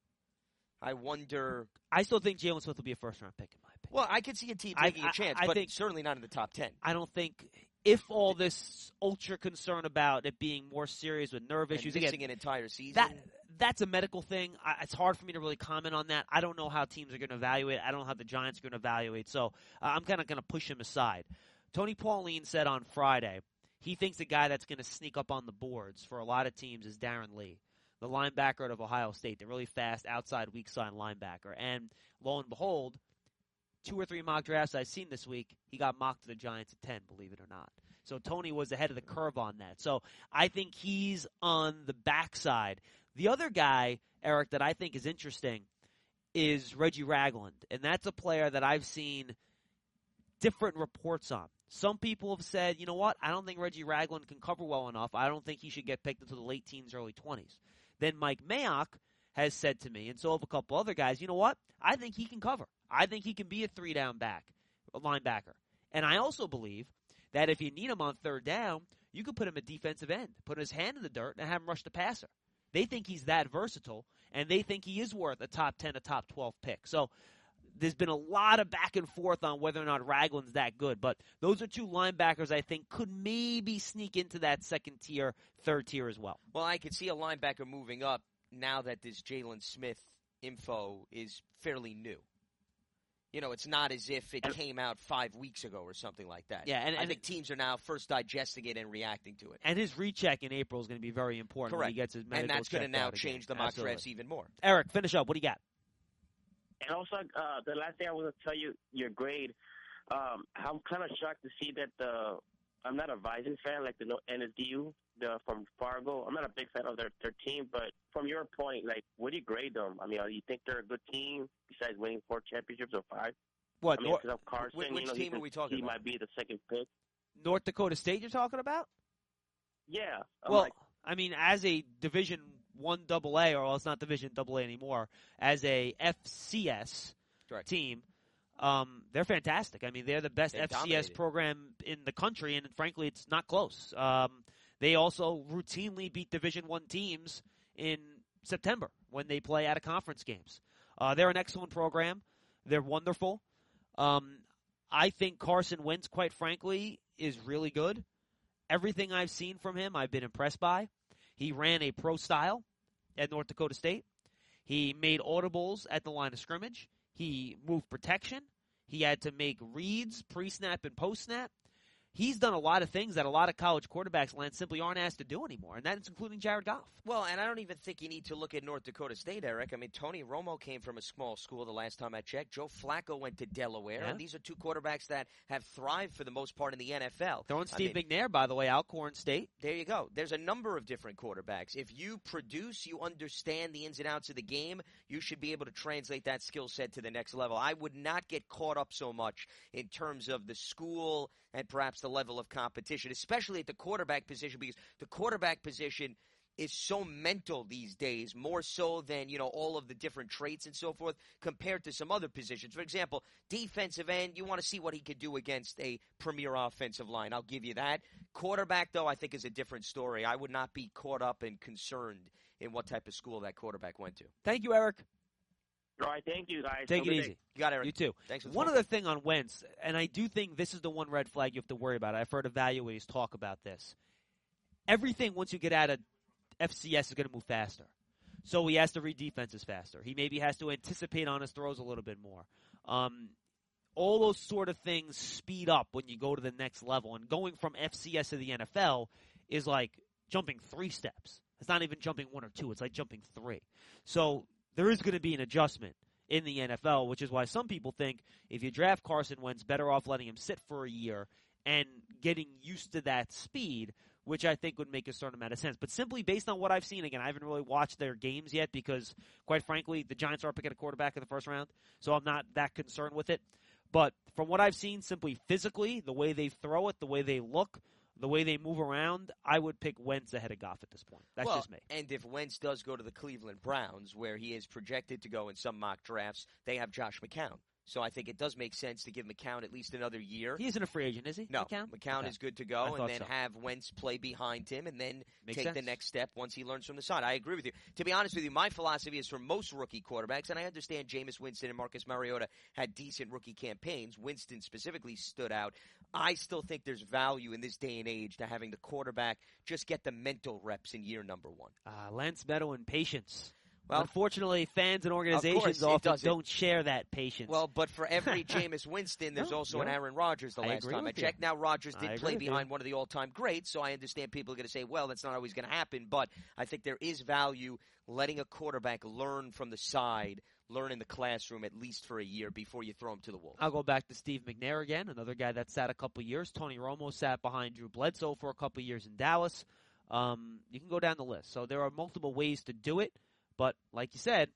Speaker 4: I wonder.
Speaker 3: I still think Jalen Smith will be a first-round pick, in my opinion.
Speaker 4: Well, I could see a team
Speaker 3: I-
Speaker 4: taking
Speaker 3: I-
Speaker 4: a chance,
Speaker 3: I
Speaker 4: but
Speaker 3: think-
Speaker 4: certainly not in the top ten.
Speaker 3: I don't think, if all this ultra concern about it being more serious with nerve
Speaker 4: And
Speaker 3: issues,
Speaker 4: missing
Speaker 3: again,
Speaker 4: an entire season.
Speaker 3: that that's a medical thing. I, it's hard for me to really comment on that. I don't know how teams are going to evaluate. I don't know how the Giants are going to evaluate. So uh, I'm kind of going to push him aside. Tony Pauline said on Friday he thinks the guy that's going to sneak up on the boards for a lot of teams is Darren Lee, the linebacker out of Ohio State, the really fast outside weak side linebacker. And lo and behold, two or three mock drafts I've seen this week, he got mocked to the Giants at ten, believe it or not. So Tony was ahead of the curve on that. So I think he's on the backside. The other guy, Eric, that I think is interesting is Reggie Ragland. And that's a player that I've seen different reports on. Some people have said, you know what, I don't think Reggie Ragland can cover well enough. I don't think he should get picked until the late teens, early twenties. Then Mike Mayock has said to me, and so have a couple other guys, you know what, I think he can cover. I think he can be a three-down back, a linebacker. And I also believe that if you need him on third down, you could put him at defensive end, put his hand in the dirt, and have him rush the passer. They think he's that versatile, and they think he is worth a top ten, a top twelve pick. So there's been a lot of back and forth on whether or not Ragland's that good, but those are two linebackers I think could maybe sneak into that second tier, third tier as well.
Speaker 4: Well, I could see a linebacker moving up now that this Jalen Smith info is fairly new. You know, it's not as if it came out five weeks ago or something like that.
Speaker 3: Yeah, and,
Speaker 4: I
Speaker 3: and
Speaker 4: think teams are now first digesting it and reacting to it.
Speaker 3: And his recheck in April is going to be very important
Speaker 4: Correct.
Speaker 3: when he gets his medical
Speaker 4: And that's going to
Speaker 3: checked
Speaker 4: now
Speaker 3: out
Speaker 4: change
Speaker 3: again.
Speaker 4: the mock
Speaker 3: Absolutely.
Speaker 4: drafts even more.
Speaker 3: Eric, finish up. What do you got?
Speaker 6: And also, uh, the last thing I was going to tell you, your grade. Um, I'm kind of shocked to see that the I'm not a Visor fan like the N S D U the from Fargo. I'm not a big fan of their their team, but from your point, like, what do you grade them? I mean, do you think they're a good team besides winning four championships or five?
Speaker 3: What,
Speaker 6: I mean,
Speaker 3: Nor-
Speaker 6: because of Carson,
Speaker 4: Which- which
Speaker 6: you know,
Speaker 4: team
Speaker 6: he, can,
Speaker 4: are we talking
Speaker 6: he
Speaker 4: about?
Speaker 6: might be the second pick.
Speaker 3: North Dakota State you're talking about?
Speaker 6: Yeah. I'm
Speaker 3: Well,
Speaker 6: like,
Speaker 3: I mean, as a Division One Double A, or well, it's not Division Double A anymore, as a F C S
Speaker 4: Correct.
Speaker 3: team, um, they're fantastic. I mean, they're the best
Speaker 4: They
Speaker 3: F C S
Speaker 4: dominated.
Speaker 3: program in the country, and frankly, it's not close. Um, they also routinely beat Division One teams in September when they play out of conference games. Uh, they're an excellent program. They're wonderful. Um, I think Carson Wentz, quite frankly, is really good. Everything I've seen from him, I've been impressed by. He ran a pro style at North Dakota State. He made audibles at the line of scrimmage. He moved protection. He had to make reads pre-snap and post-snap. He's done a lot of things that a lot of college quarterbacks, Lance, simply aren't asked to do anymore, and that's including Jared Goff.
Speaker 4: Well, and I don't even think you need to look at North Dakota State, Eric. I mean, Tony Romo came from a small school the last time I checked. Joe Flacco went to Delaware,
Speaker 3: Yeah.
Speaker 4: and these are two quarterbacks that have thrived for the most part in the N F L.
Speaker 3: Throwing Steve
Speaker 4: I mean,
Speaker 3: McNair, by the way, Alcorn State.
Speaker 4: There you go. There's a number of different quarterbacks. If you produce, you understand the ins and outs of the game, you should be able to translate that skill set to the next level. I would not get caught up so much in terms of the school and perhaps the level of competition, especially at the quarterback position, because the quarterback position is so mental these days, more so than, you know, all of the different traits and so forth, compared to some other positions. For example, defensive end, you want to see what he could do against a premier offensive line. I'll give you that. Quarterback, though, I think is a different story. I would not be caught up and concerned in what type of school that quarterback went to.
Speaker 3: Thank you, Eric.
Speaker 6: All right, thank you, guys.
Speaker 3: Take
Speaker 6: Have
Speaker 3: it
Speaker 6: a good
Speaker 3: easy.
Speaker 6: day.
Speaker 4: You got it, Eric.
Speaker 3: You too.
Speaker 4: Thanks for the
Speaker 3: One
Speaker 4: phone
Speaker 3: other thing on Wentz, and I do think this is the one red flag you have to worry about. I've heard evaluators talk about this. Everything, once you get out of F C S, is going to move faster. So he has to read defenses faster. He maybe has to anticipate on his throws a little bit more. Um, all those sort of things speed up when you go to the next level. And going from F C S to the N F L is like jumping three steps. It's not even jumping one or two. It's like jumping three. So there is going to be an adjustment in the N F L, which is why some people think if you draft Carson Wentz, better off letting him sit for a year and getting used to that speed, which I think would make a certain amount of sense. But simply based on what I've seen, again, I haven't really watched their games yet because, quite frankly, the Giants are picking a quarterback in the first round, so I'm not that concerned with it. But from what I've seen, simply physically, the way they throw it, the way they look, the way they move around, I would pick Wentz ahead of Goff at this point. That's
Speaker 4: well,
Speaker 3: just me.
Speaker 4: And if Wentz does go to the Cleveland Browns, where he is projected to go in some mock drafts, they have Josh McCown. So I think it does make sense to give McCown at least another year.
Speaker 3: He isn't a free agent, is he?
Speaker 4: No,
Speaker 3: McCown,
Speaker 4: McCown
Speaker 3: okay.
Speaker 4: is good to
Speaker 3: I
Speaker 4: go, and
Speaker 3: thought
Speaker 4: then
Speaker 3: so.
Speaker 4: have Wentz play behind him, and then
Speaker 3: Makes
Speaker 4: take
Speaker 3: sense.
Speaker 4: the next step once he learns from the side. I agree with you. To be honest with you, my philosophy is for most rookie quarterbacks, and I understand Jameis Winston and Marcus Mariota had decent rookie campaigns. Winston specifically stood out. I still think there's value in this day and age to having the quarterback just get the mental reps in year number one.
Speaker 3: Uh, Lance Meadow and patience.
Speaker 4: Well,
Speaker 3: Unfortunately, fans and
Speaker 4: course,
Speaker 3: organizations
Speaker 4: it
Speaker 3: often
Speaker 4: doesn't.
Speaker 3: don't share that patience.
Speaker 4: Well, but for every Jameis Winston, there's
Speaker 3: No,
Speaker 4: also
Speaker 3: no.
Speaker 4: an Aaron Rodgers the
Speaker 3: I
Speaker 4: last
Speaker 3: agree
Speaker 4: time I
Speaker 3: with you.
Speaker 4: checked. Now, Rodgers
Speaker 3: I
Speaker 4: did
Speaker 3: agree
Speaker 4: play
Speaker 3: with you.
Speaker 4: behind one of the all-time greats, so I understand people are going to say, well, that's not always going to happen, but I think there is value letting a quarterback learn from the side, learn in the classroom at least for a year before you throw him to the wolves.
Speaker 3: I'll go back to Steve McNair again, another guy that sat a couple years. Tony Romo sat behind Drew Bledsoe for a couple years in Dallas. Um, you can go down the list. So there are multiple ways to do it, but like you said,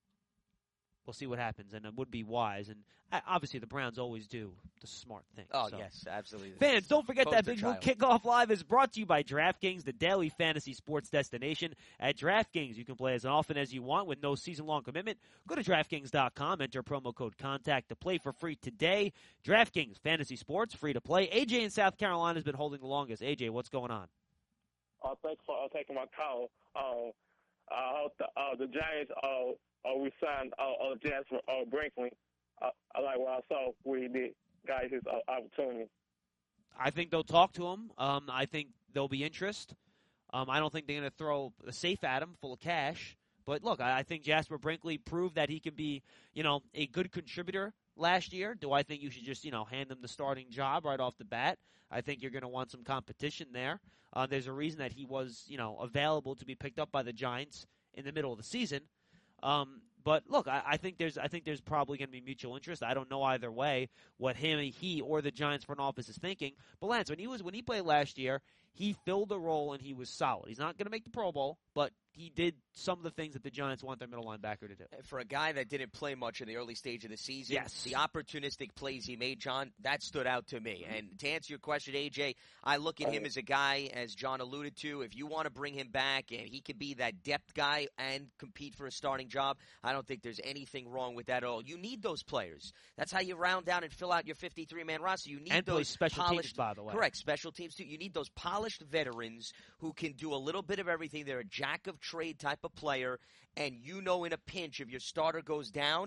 Speaker 3: we'll see what happens, and it would be wise. And uh, obviously, the Browns always do the smart thing.
Speaker 4: Oh,
Speaker 3: so.
Speaker 4: yes, absolutely.
Speaker 3: Fans, don't forget that
Speaker 4: Poster
Speaker 3: Big Blue
Speaker 4: child.
Speaker 3: Kickoff Live is brought to you by DraftKings, the daily fantasy sports destination. At DraftKings, you can play as often as you want with no season-long commitment. Go to DraftKings dot com, enter promo code CONTACT to play for free today. DraftKings, fantasy sports, free to play. A J in South Carolina has been holding the longest. A J, what's going on?
Speaker 7: Uh, thanks for uh, taking my call. Uh, uh, the, uh, the Giants, uh, uh, we signed uh, uh, Jasper uh, Brinkley. Uh, I like what I saw where he did, got his uh, opportunity.
Speaker 3: I think they'll talk to him. Um, I think there'll be interest. Um, I don't think they're going to throw a safe at him full of cash. But, look, I, I think Jasper Brinkley proved that he can be, you know, a good contributor last year. Do I think you should just, you know, hand him the starting job right off the bat? I think you're going to want some competition there. Uh, there's a reason that he was, you know, available to be picked up by the Giants in the middle of the season. Um, but look, I, I think there's, I think there's probably going to be mutual interest. I don't know either way what him, he, or the Giants front office is thinking. But Lance, when he was when he played last year, he filled the role and he was solid. He's not going to make the Pro Bowl, but he did some of the things that the Giants want their middle linebacker to do.
Speaker 4: For a guy that didn't play much in the early stage of the season,
Speaker 3: Yes.
Speaker 4: the opportunistic plays he made, John, that stood out to me. And to answer your question, A J, I look at him as a guy, as John alluded to, if you want to bring him back and he can be that depth guy and compete for a starting job, I don't think there's anything wrong with that at all. You need those players. That's how you round down and fill out your fifty-three man roster. You need
Speaker 3: And play
Speaker 4: those
Speaker 3: special
Speaker 4: polished,
Speaker 3: teams, by the way.
Speaker 4: Correct, special teams too. You need those polished veterans who can do a little bit of everything. They're a jack of trade type of player, and you know in a pinch if your starter goes down,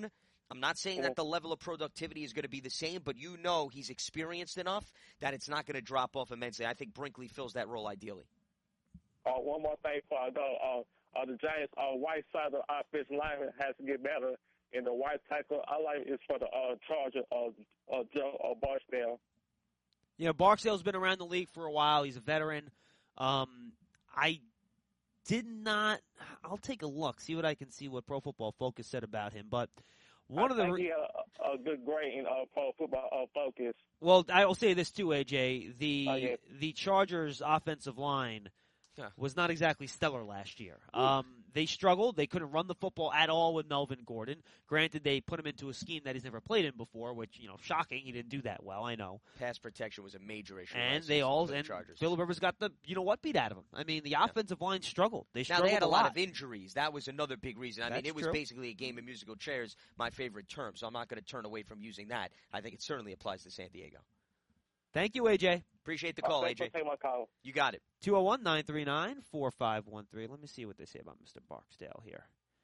Speaker 4: I'm not saying that the level of productivity is going to be the same, but you know he's experienced enough that it's not going to drop off immensely. I think Brinkley fills that role ideally.
Speaker 7: Uh, one more thing before I go. Uh, uh, the Giants' uh, right side of the offensive line has to get better. And the right tackle I like is for the uh, Charger of uh, Joe uh, Barksdale.
Speaker 3: You know, Barksdale's been around the league for a while. He's a veteran. Um, I did not. I'll take a look, see what I can see what Pro Football Focus said about him. But one
Speaker 7: I
Speaker 3: of the
Speaker 7: think
Speaker 3: re-
Speaker 7: he had a, a good grade in uh, Pro Football uh, Focus.
Speaker 3: well, I will say this too, A J. The
Speaker 7: Oh, yeah.
Speaker 3: the Chargers' offensive line
Speaker 4: Yeah.
Speaker 3: was not exactly stellar last year. Um, they struggled. They couldn't run the football at all with Melvin Gordon. Granted, they put him into a scheme that he's never played in before, which, you know, shocking. He didn't do that well, I know.
Speaker 4: Pass protection was a major issue.
Speaker 3: And
Speaker 4: last
Speaker 3: they
Speaker 4: season
Speaker 3: all
Speaker 4: for the
Speaker 3: and
Speaker 4: Chargers.
Speaker 3: Phillip Rivers got the you know what beat out of him. I mean, the offensive line struggled. They
Speaker 4: Now,
Speaker 3: struggled
Speaker 4: they had a
Speaker 3: a
Speaker 4: lot of injuries. That was another big reason. I
Speaker 3: That's
Speaker 4: mean, it was
Speaker 3: true.
Speaker 4: basically a game of musical chairs, my favorite term, so I'm not going to turn away from using that. I think it certainly applies to San Diego.
Speaker 3: Thank you, A J.
Speaker 4: Appreciate the call,
Speaker 7: uh,
Speaker 4: A J.
Speaker 7: Take my call.
Speaker 4: You got it.
Speaker 3: two oh one, nine three nine, four five one three. Let me see what they say about Mister Barksdale here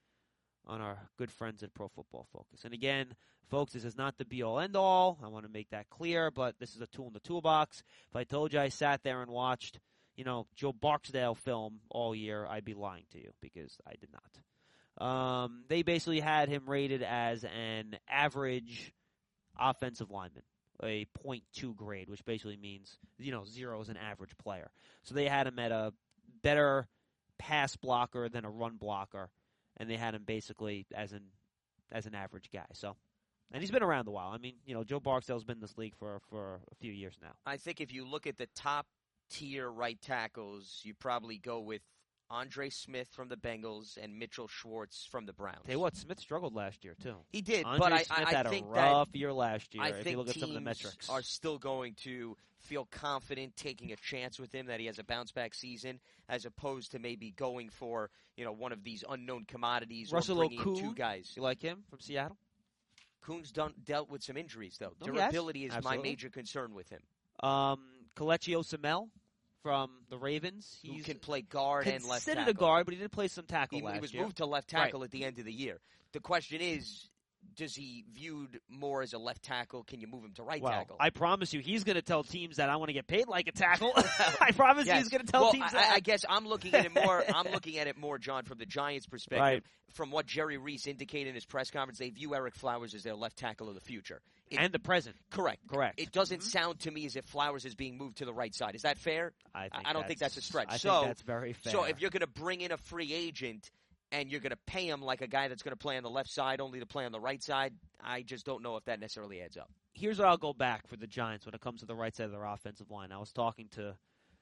Speaker 3: on our good friends at Pro Football Focus. And again, folks, this is not the be-all, end-all. I want to make that clear, but this is a tool in the toolbox. If I told you I sat there and watched, you know, Joe Barksdale film all year, I'd be lying to you because I did not. Um, they basically had him rated as an average offensive lineman, a point two grade, which basically means, you know, zero is an average player. So they had him at a better pass blocker than a run blocker, and they had him basically as an as an average guy. So, and he's been around a while. I mean, you know, Joe Barksdale's been in this league for for a few years now.
Speaker 4: I think if you look at the top tier right tackles, you probably go with Andre Smith from the Bengals and Mitchell Schwartz from the Browns.
Speaker 3: Tell you what, Smith struggled last year too.
Speaker 4: He did,
Speaker 3: Andre
Speaker 4: but I,
Speaker 3: Smith
Speaker 4: I,
Speaker 3: had
Speaker 4: I think
Speaker 3: a rough
Speaker 4: that
Speaker 3: year last year.
Speaker 4: I
Speaker 3: if
Speaker 4: think
Speaker 3: you look at
Speaker 4: teams
Speaker 3: some of the metrics,
Speaker 4: are still going to feel confident taking a chance with him that he has a bounce back season, as opposed to maybe going for you know one of these unknown commodities
Speaker 3: Russell
Speaker 4: or bringing in
Speaker 3: Okung,
Speaker 4: two guys.
Speaker 3: You like him from Seattle?
Speaker 4: Kuhn's done dealt with some injuries though.
Speaker 3: Oh, yes.
Speaker 4: Durability is
Speaker 3: Absolutely.
Speaker 4: my major concern with him.
Speaker 3: Um, Kelechi Osemele from the Ravens.
Speaker 4: Who
Speaker 3: He's
Speaker 4: can play guard and left
Speaker 3: considered
Speaker 4: tackle.
Speaker 3: a guard, but he did play some tackle
Speaker 4: He,
Speaker 3: last
Speaker 4: he was
Speaker 3: year.
Speaker 4: moved to left tackle at the end of the year. The question is, does he viewed more as a left tackle? Can you move him to right
Speaker 3: well,
Speaker 4: tackle?
Speaker 3: I promise you, he's going to tell teams that I want to get paid like a tackle. I promise
Speaker 4: Yes.
Speaker 3: you, he's going to tell
Speaker 4: well,
Speaker 3: teams
Speaker 4: I,
Speaker 3: that.
Speaker 4: I guess I'm looking at it more. I'm looking at it more, John, from the Giants' perspective.
Speaker 3: Right.
Speaker 4: From what Jerry Reese indicated in his press conference, they view Eric Flowers as their left tackle of the future. It,
Speaker 3: and the present.
Speaker 4: correct,
Speaker 3: Correct.
Speaker 4: It doesn't
Speaker 3: Mhm.
Speaker 4: sound to me as if Flowers is being moved to the right side. Is that fair?
Speaker 3: I, think
Speaker 4: I don't think that's a stretch.
Speaker 3: I
Speaker 4: so
Speaker 3: think that's very fair.
Speaker 4: So if you're going to bring in a free agent and you're going to pay him like a guy that's going to play on the left side only to play on the right side, I just don't know if that necessarily adds up.
Speaker 3: Here's where I'll go back for the Giants when it comes to the right side of their offensive line. I was talking to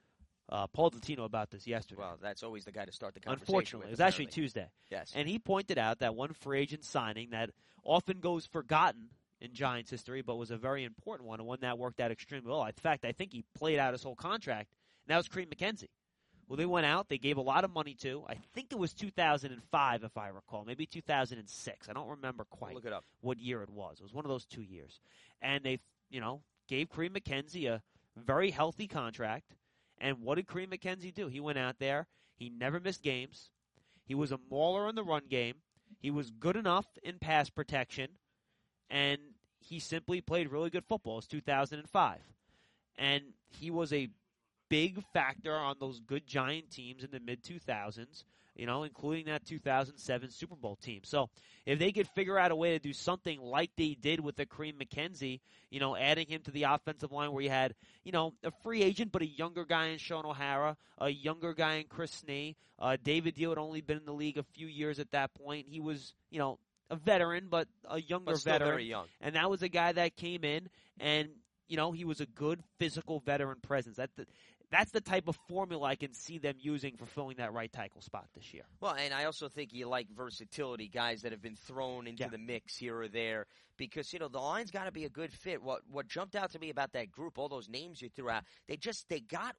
Speaker 3: uh, Paul Dottino about this yesterday.
Speaker 4: Well, that's always the guy to start the conversation
Speaker 3: Unfortunately,
Speaker 4: with,
Speaker 3: it was actually
Speaker 4: apparently.
Speaker 3: Tuesday.
Speaker 4: Yes.
Speaker 3: And he pointed out that one free agent signing that often goes forgotten in Giants history, but was a very important one, and one that worked out extremely well. In fact, I think he played out his whole contract, and that was Kareem McKenzie. Well, they went out. They gave a lot of money to. I think it was two thousand five, if I recall. Maybe two thousand six. I don't remember quite
Speaker 4: Look it up.
Speaker 3: what year it was. It was one of those two years. And they, you know, gave Kareem McKenzie a very healthy contract. And what did Kareem McKenzie do? He went out there. He never missed games. He was a mauler in the run game. He was good enough in pass protection. And he simply played really good football. It was two thousand five. And he was a big factor on those good Giant teams in the mid two thousands, you know, including that two thousand seven Super Bowl team. So if they could figure out a way to do something like they did with the Kareem McKenzie, you know, adding him to the offensive line where you had, you know, a free agent but a younger guy in Sean O'Hara, a younger guy in Chris Snee. Uh, David Deal had only been in the league a few years at that point. He was, you know, a veteran but a younger
Speaker 4: But still
Speaker 3: veteran.
Speaker 4: very young.
Speaker 3: And that was a guy that came in and, you know, he was a good physical veteran presence. That the, That's the type of formula I can see them using for filling that right tackle spot this year.
Speaker 4: Well, and I also think you like versatility, guys that have been thrown into
Speaker 3: Yeah.
Speaker 4: the mix here or there, because, you know, the line's got to be a good fit. What what jumped out to me about that group, all those names you threw out, they just, they got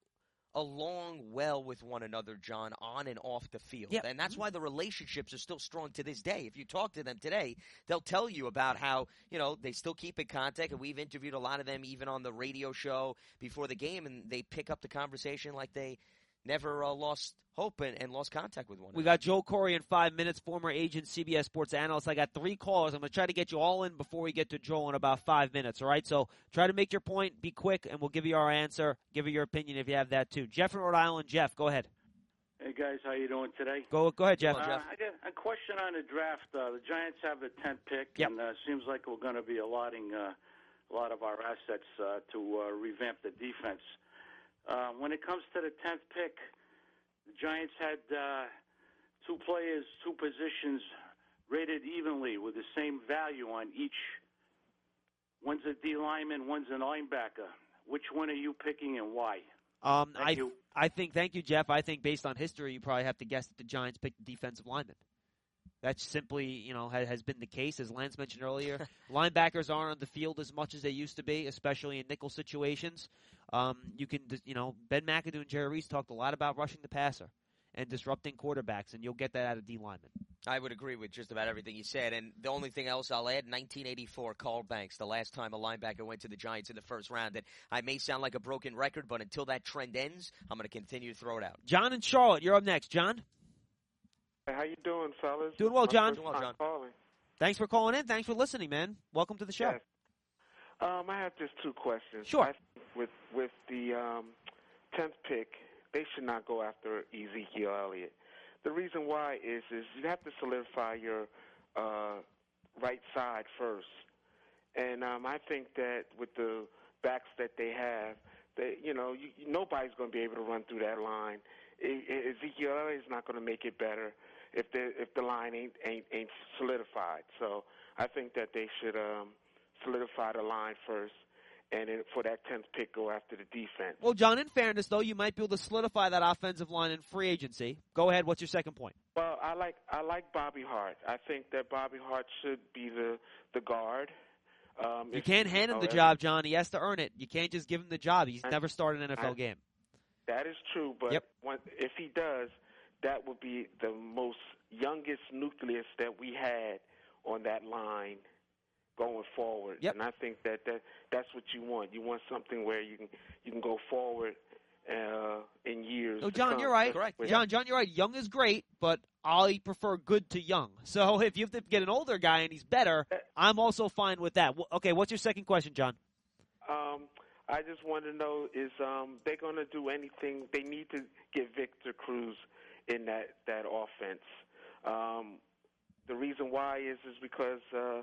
Speaker 4: along well with one another, John, on and off the field.
Speaker 3: Yeah.
Speaker 4: And that's why the relationships are still strong to this day. If you talk to them today, they'll tell you about how, you know, they still keep in contact, and we've interviewed a lot of them even on the radio show before the game, and they pick up the conversation like they never uh, lost hope and, and lost contact with one
Speaker 3: We
Speaker 4: another.
Speaker 3: got Joel Corey in five minutes, former agent, C B S Sports analyst. I got three callers. I'm going to try to get you all in before we get to Joel in about five minutes, all right? So try to make your point, be quick, and we'll give you our answer. Give you your opinion if you have that too. Jeff in Rhode Island. Jeff, go ahead.
Speaker 8: Hey, guys, how you doing today?
Speaker 3: Go go ahead, Jeff.
Speaker 8: Uh, I got a question on the draft. Uh, the Giants have the tenth pick,
Speaker 3: Yep.
Speaker 8: and uh, seems like we're going to be allotting uh, a lot of our assets uh, to uh, revamp the defense. Uh, when it comes to the tenth pick, the Giants had uh, two players, two positions rated evenly with the same value on each. One's a D lineman, one's a linebacker. Which one are you picking and why?
Speaker 3: Um,
Speaker 8: Thank
Speaker 3: I
Speaker 8: you.
Speaker 3: I think, thank you, Jeff. I think based on history, you probably have to guess that the Giants picked the defensive lineman. That's simply, you know, has, has been the case, as Lance mentioned earlier. Linebackers aren't on the field as much as they used to be, especially in nickel situations. Um, you can, you know, Ben McAdoo and Jerry Reese talked a lot about rushing the passer and disrupting quarterbacks, and you'll get that out of D linemen.
Speaker 4: I would agree with just about everything you said. And the only thing else I'll add, nineteen eighty-four, Carl Banks, the last time a linebacker went to the Giants in the first round. And I may sound like a broken record, but until that trend ends, I'm going to continue to throw it out.
Speaker 3: John in Charlotte, you're up next. John?
Speaker 5: Hey, how you doing, fellas?
Speaker 3: Doing well,
Speaker 5: My
Speaker 3: John.
Speaker 5: first
Speaker 4: Doing well,
Speaker 5: time
Speaker 4: John.
Speaker 5: calling.
Speaker 3: Thanks for calling in. Thanks for listening, man. Welcome to the show.
Speaker 5: Yes. Um, I have just two questions.
Speaker 3: Sure.
Speaker 5: I think with with the um, tenth pick, they should not go after Ezekiel Elliott. The reason why is is you have to solidify your uh, right side first, and um, I think that with the backs that they have, that you know you, nobody's going to be able to run through that line. E- E- Ezekiel Elliott's not going to make it better if the if the line ain't ain't ain't solidified. So I think that they should um, solidify the line first, and then for that tenth pick, go after the defense.
Speaker 3: Well, John, in fairness, though, you might be able to solidify that offensive line in free agency. Go ahead. What's your second point?
Speaker 5: Well, I like I like Bobby Hart. I think that Bobby Hart should be the the guard. Um,
Speaker 3: You
Speaker 5: if-
Speaker 3: can't hand him
Speaker 5: know,
Speaker 3: the
Speaker 5: every-
Speaker 3: job, John. He has to earn it. You can't just give him the job. He's
Speaker 5: I-
Speaker 3: never started an N F L
Speaker 5: I-
Speaker 3: game.
Speaker 5: That is true, but
Speaker 3: Yep.
Speaker 5: when, if he does, that would be the most youngest nucleus that we had on that line going forward.
Speaker 3: Yep.
Speaker 5: And I think that, that that's what you want. You want something where you can you can go forward uh, in years.
Speaker 3: No,
Speaker 5: to
Speaker 3: John,
Speaker 5: come.
Speaker 3: you're right.
Speaker 4: Correct.
Speaker 5: With-
Speaker 3: John, John, you're right. Young is great, but I prefer good to young. So if you have to get an older guy and he's better, I'm also fine with that. Wh- Okay, what's your second question, John?
Speaker 5: Um, I just want to know is um, they going to do anything? They need to get Victor Cruz in that that offense. Um, the reason why is is because uh,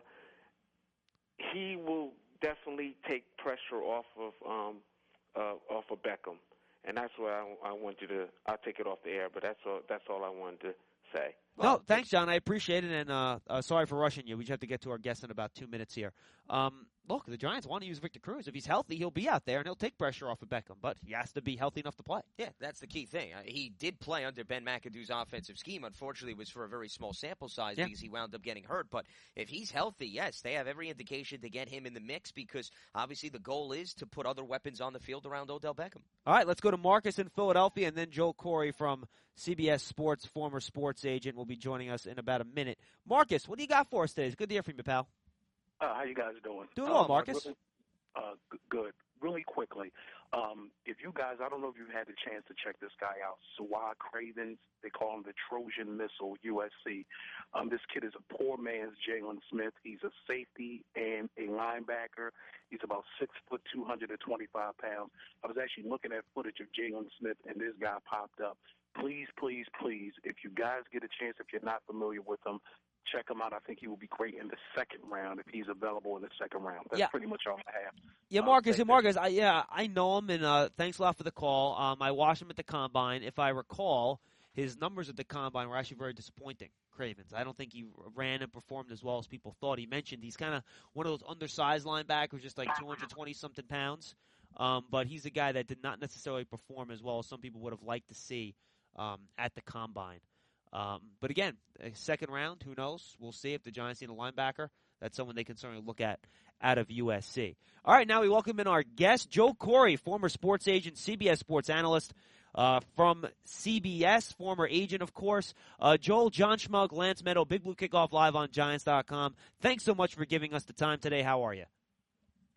Speaker 5: he will definitely take pressure off of um, uh, off of Beckham, and that's what I, I want you to. I'll take it off the air, but that's all. That's all I wanted to say.
Speaker 3: No, thanks, John. I appreciate it, and uh, uh, sorry for rushing you. We just have to get to our guest in about two minutes here. Um, look, the Giants want to use Victor Cruz. If he's healthy, he'll be out there, and he'll take pressure off of Beckham, but he has to be healthy enough to play.
Speaker 4: Yeah, that's the key thing. Uh, he did play under Ben McAdoo's offensive scheme. Unfortunately, it was for a very small sample size
Speaker 3: Yeah.
Speaker 4: because he wound up getting hurt. But if he's healthy, yes, they have every indication to get him in the mix because obviously the goal is to put other weapons on the field around Odell Beckham.
Speaker 3: All right, let's go to Marcus in Philadelphia, and then Joe Corey from C B S Sports, former sports agent, will be joining us in about a minute. Marcus, what do you got for us today? It's good to hear from you, pal.
Speaker 9: Uh, how you guys doing?
Speaker 3: Doing
Speaker 9: Uh,
Speaker 3: well, Marcus.
Speaker 9: really- Uh, g- good. Really quickly, um, if you guys, I don't know if you had the chance to check this guy out. Sawad Cravens, they call him the Trojan Missile, U S C. Um, this kid is a poor man's Jalen Smith. He's a safety and a linebacker. He's about six foot, two hundred twenty-five pounds. I was actually looking at footage of Jalen Smith, and this guy popped up. Please, please, please, if you guys get a chance, if you're not familiar with him, check him out. I think he will be great in the second round if he's available in the second round. That's
Speaker 3: Yeah.
Speaker 9: pretty much all I have.
Speaker 3: Yeah,
Speaker 9: Uh,
Speaker 3: Marcus.
Speaker 9: thank
Speaker 3: Yeah,
Speaker 9: you.
Speaker 3: Marcus. I, yeah, I know him, and uh, thanks a lot for the call. Um, I watched him at the combine. If I recall, his numbers at the combine were actually very disappointing. Cravens. I don't think he ran and performed as well as people thought. He mentioned he's kind of one of those undersized linebackers, just like two hundred twenty something pounds. Um, but he's a guy that did not necessarily perform as well as some people would have liked to see um, at the combine. Um, but again, a second round, who knows? We'll see if the Giants need a linebacker. That's someone they can certainly look at out of U S C. All right, now we welcome in our guest, Joe Corey, former sports agent, C B S sports analyst uh, from C B S, former agent, of course. Uh, Joel, John Schmug, Lance Meadow, Big Blue Kickoff live on Giants dot com. Thanks so much for giving us the time today. How are you?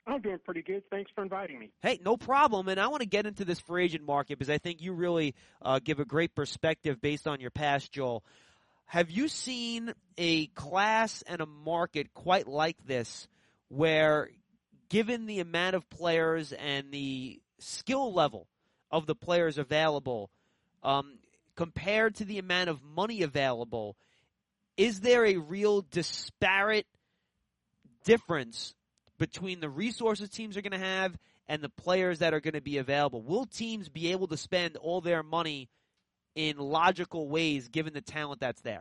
Speaker 10: I'm doing pretty good. Thanks for inviting me.
Speaker 3: Hey, no problem. And I want to get into this free agent market because I think you really uh, give a great perspective based on your past, Joel. Have you seen a class and a market quite like this where, given the amount of players and the skill level of the players available, um, compared to the amount of money available, is there a real disparate difference between the resources teams are going to have and the players that are going to be available? Will teams be able to spend all their money in logical ways given the talent that's there?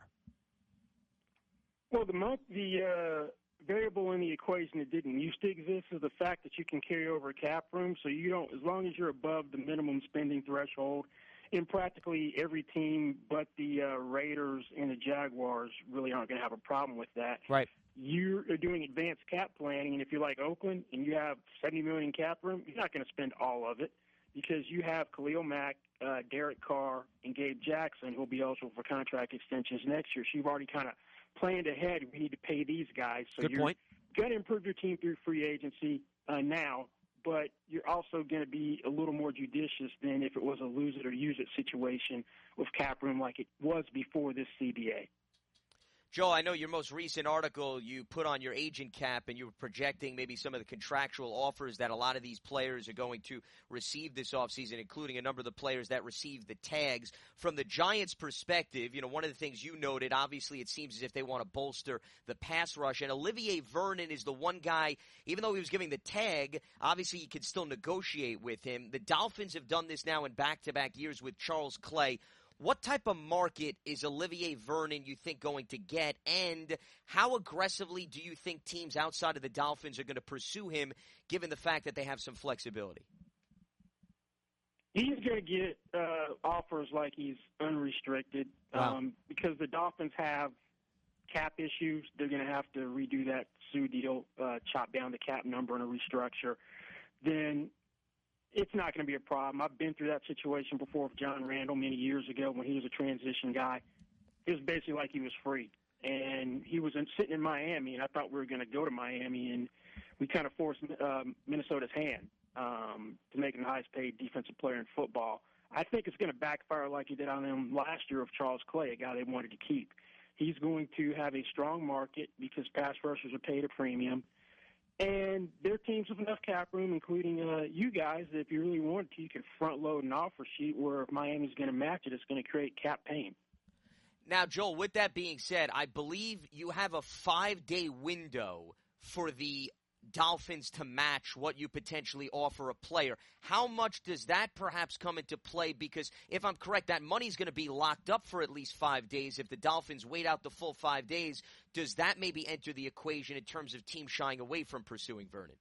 Speaker 10: Well, the month, the uh, variable in the equation that didn't used to exist is the fact that you can carry over cap room. So you don't, as long as you're above the minimum spending threshold, in practically every team but the uh, Raiders and the Jaguars really aren't going to have a problem with that.
Speaker 3: Right.
Speaker 10: You're doing advanced cap planning, and if you're like Oakland and you have seventy million dollars cap room, you're not going to spend all of it because you have Khalil Mack, uh, Derek Carr, and Gabe Jackson who will be eligible for contract extensions next year. So you've already kind of planned ahead. We need to pay these guys. So
Speaker 3: Good
Speaker 10: you're
Speaker 3: point.
Speaker 10: going to improve your team through free agency uh, now, but you're also going to be a little more judicious than if it was a lose it or use it situation with cap room like it was before this C B A.
Speaker 4: Joe, I know your most recent article you put on your agent cap and you were projecting maybe some of the contractual offers that a lot of these players are going to receive this offseason, including a number of the players that received the tags. From the Giants' perspective, you know, one of the things you noted, obviously it seems as if they want to bolster the pass rush, and Olivier Vernon is the one guy, even though he was giving the tag, obviously you could still negotiate with him. The Dolphins have done this now in back-to-back years with Charles Clay. What type of market is Olivier Vernon, you think, going to get, and how aggressively do you think teams outside of the Dolphins are going to pursue him, given the fact that they have some flexibility?
Speaker 10: He's going to get uh, offers like he's unrestricted
Speaker 3: Wow.
Speaker 10: um, because the Dolphins have cap issues. They're going to have to redo that Sue deal, uh, chop down the cap number and a restructure. Then it's not going to be a problem. I've been through that situation before with John Randall many years ago when he was a transition guy. It was basically like he was free. And he was in, sitting in Miami, and I thought we were going to go to Miami, and we kind of forced um, Minnesota's hand um, to make him the highest-paid defensive player in football. I think it's going to backfire like he did on them last year with Charles Clay, a guy they wanted to keep. He's going to have a strong market because pass rushers are paid a premium. And there are teams with enough cap room, including uh, you guys, that if you really wanted to, you could front-load an offer sheet where if Miami's going to match it, it's going to create cap pain.
Speaker 4: Now, Joel, with that being said, I believe you have a five-day window for the Dolphins to match what you potentially offer a player. How much does that perhaps come into play? Because if I'm correct, that money's going to be locked up for at least five days. If the Dolphins wait out the full five days, does that maybe enter the equation in terms of teams shying away from pursuing Vernon?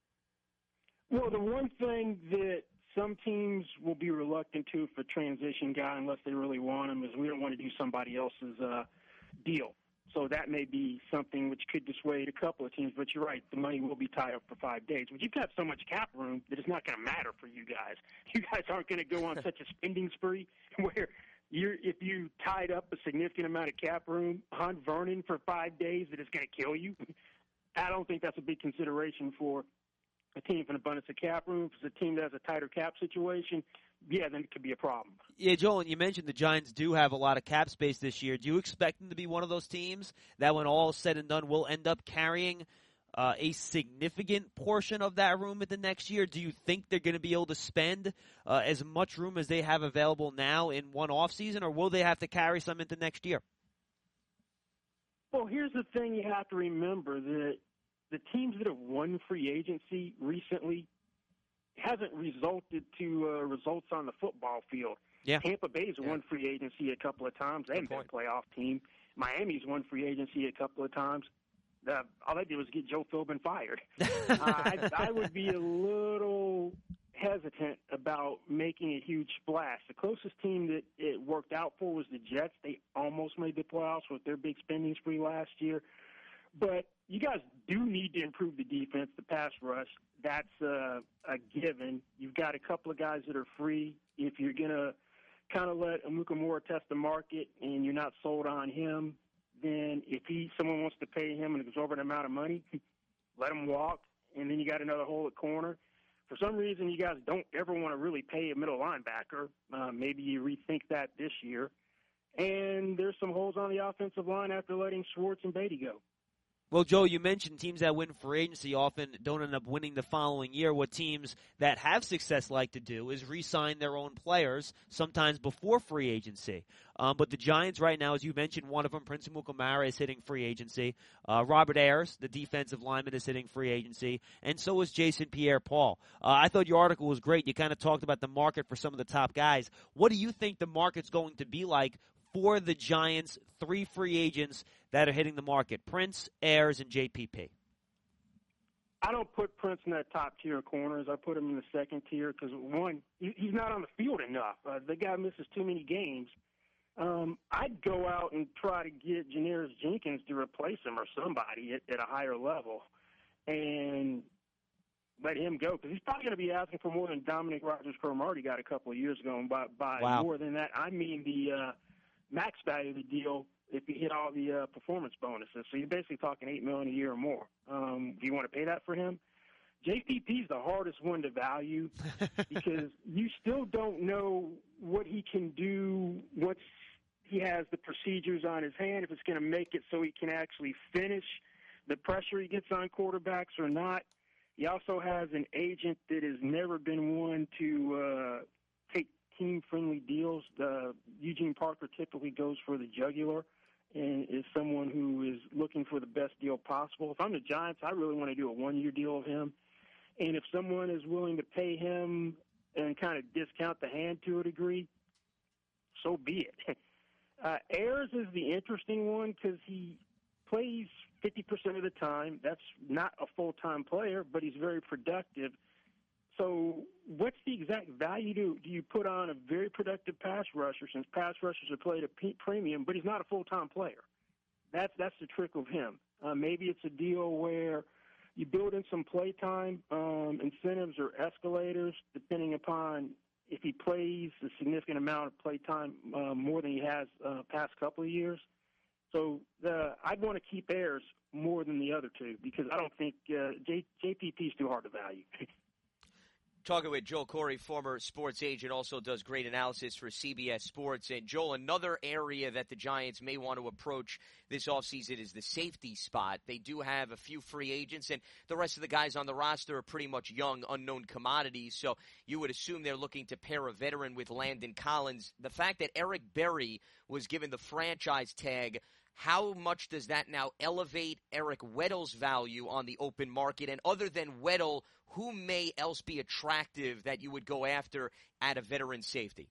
Speaker 10: Well, the one thing that some teams will be reluctant to for transition guy unless they really want him is we don't want to do somebody else's uh, deal. So that may be something which could dissuade a couple of teams. But you're right, the money will be tied up for five days. But you've got so much cap room that it's not going to matter for you guys. You guys aren't going to go on such a spending spree where you're, if you tied up a significant amount of cap room on Vernon for five days that it's going to kill you. I don't think that's a big consideration for a team with an abundance of cap room. If it's a team that has a tighter cap situation, yeah, then it could be a problem.
Speaker 3: Yeah, Joel, and you mentioned the Giants do have a lot of cap space this year. Do you expect them to be one of those teams that when all is said and done will end up carrying uh, a significant portion of that room in the next year? Do you think they're going to be able to spend uh, as much room as they have available now in one offseason, or will they have to carry some into next year?
Speaker 10: Well, here's the thing you have to remember, that the teams that have won free agency recently hasn't resulted to uh, results on the football field.
Speaker 3: Yeah.
Speaker 10: Tampa Bay's
Speaker 4: Yeah.
Speaker 10: won free agency a couple of times. They haven't been a playoff team. Miami's won free agency a couple of times. Uh, all they did was get Joe Philbin fired. uh, I, I would be a little hesitant about making a huge splash. The closest team that it worked out for was the Jets. They almost made the playoffs with their big spending spree last year. But you guys do need to improve the defense, the pass rush. That's uh, a given. You've got a couple of guys that are free. If you're going to kind of let Amukamura test the market and you're not sold on him, then if he someone wants to pay him an exorbitant amount of money, let him walk and then you got another hole at corner. For some reason, you guys don't ever want to really pay a middle linebacker. Uh, maybe you rethink that this year. And there's some holes on the offensive line after letting Schwartz and Beatty go.
Speaker 3: Well, Joe, you mentioned teams that win free agency often don't end up winning the following year. What teams that have success like to do is re-sign their own players, sometimes before free agency. Um, but the Giants right now, as you mentioned, one of them, Prince Amukamara, is hitting free agency. Uh, Robert Ayers, the defensive lineman, is hitting free agency. And so is Jason Pierre-Paul. Uh, I thought your article was great. You kind of talked about the market for some of the top guys. What do you think the market's going to be like for the Giants' three free agents that are hitting the market, Prince, Ayers, and J P P?
Speaker 10: I don't put Prince in that top tier of corners. I put him in the second tier because, one, he, he's not on the field enough. Uh, the guy misses too many games. Um, I'd go out and try to get Janoris Jenkins to replace him or somebody at, at a higher level and let him go because he's probably going to be asking for more than Dominic Rodgers-Cromartie got a couple of years ago. And by, by
Speaker 3: wow.
Speaker 10: more than that, I mean the uh, max value of the deal if you hit all the uh, performance bonuses. So you're basically talking eight million dollars a year or more. Um, do you want to pay that for him? J P P is the hardest one to value because you still don't know what he can do once he has the procedures on his hand, if it's going to make it so he can actually finish the pressure he gets on quarterbacks or not. He also has an agent that has never been one to uh, take team-friendly deals. Uh, Eugene Parker typically goes for the jugular and is someone who is looking for the best deal possible. If I'm the Giants, I really want to do a one-year deal with him. And if someone is willing to pay him and kind of discount the hand to a degree, so be it. Uh, Ayers is the interesting one because he plays fifty percent of the time. That's not a full-time player, but he's very productive. So what's the exact value do, do you put on a very productive pass rusher, since pass rushers are played at p- premium, but he's not a full-time player? That's that's the trick of him. Uh, maybe it's a deal where you build in some play time um, incentives or escalators, depending upon if he plays a significant amount of play time, uh, more than he has uh, past couple of years. So the, I'd want to keep Ayers more than the other two because I don't think uh, J, JPP is too hard to value.
Speaker 4: Talking with Joel Corey, former sports agent, also does great analysis for C B S Sports. And, Joel, another area that the Giants may want to approach this offseason is the safety spot. They do have a few free agents, and the rest of the guys on the roster are pretty much young, unknown commodities. So you would assume they're looking to pair a veteran with Landon Collins. The fact that Eric Berry was given the franchise tag, how much does that now elevate Eric Weddle's value on the open market? And other than Weddle, who may else be attractive that you would go after at a veteran safety?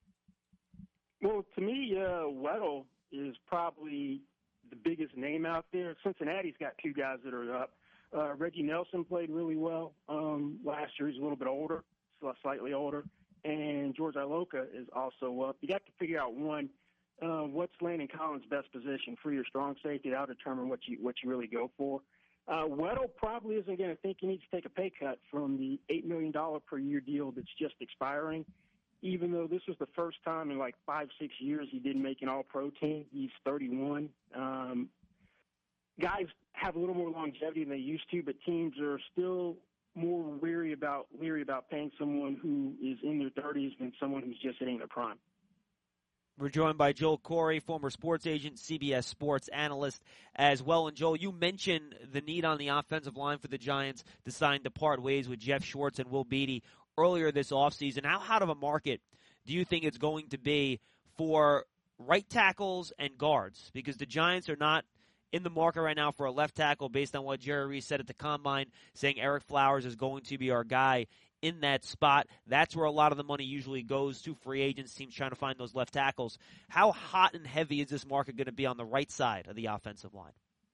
Speaker 10: Well, to me, uh, Weddle is probably the biggest name out there. Cincinnati's got two guys that are up. Uh, Reggie Nelson played really well um, last year. He's a little bit older, slightly older. And George Iloka is also up. You got to figure out, one, uh, what's Landon Collins' best position for your strong safety. That'll determine what you what you really go for. Uh, Weddle probably isn't going to think he needs to take a pay cut from the eight million dollars per year deal that's just expiring, even though this was the first time in like five, six years he didn't make an all-pro team. He's thirty-one. Um, guys have a little more longevity than they used to, but teams are still more weary about, leery about paying someone who is in their thirties than someone who's just hitting their prime.
Speaker 3: We're joined by Joel Corey, former sports agent, C B S Sports analyst as well. And, Joel, you mentioned the need on the offensive line for the Giants deciding to part ways with Jeff Schwartz and Will Beatty earlier this offseason. How hot of a market do you think it's going to be for right tackles and guards? Because the Giants are not in the market right now for a left tackle based on what Jerry Reese said at the Combine, saying Eric Flowers is going to be our guy in that spot. That's where a lot of the money usually goes to free agents, teams trying to find those left tackles. How hot and heavy is this market going to be on the right side of the offensive line?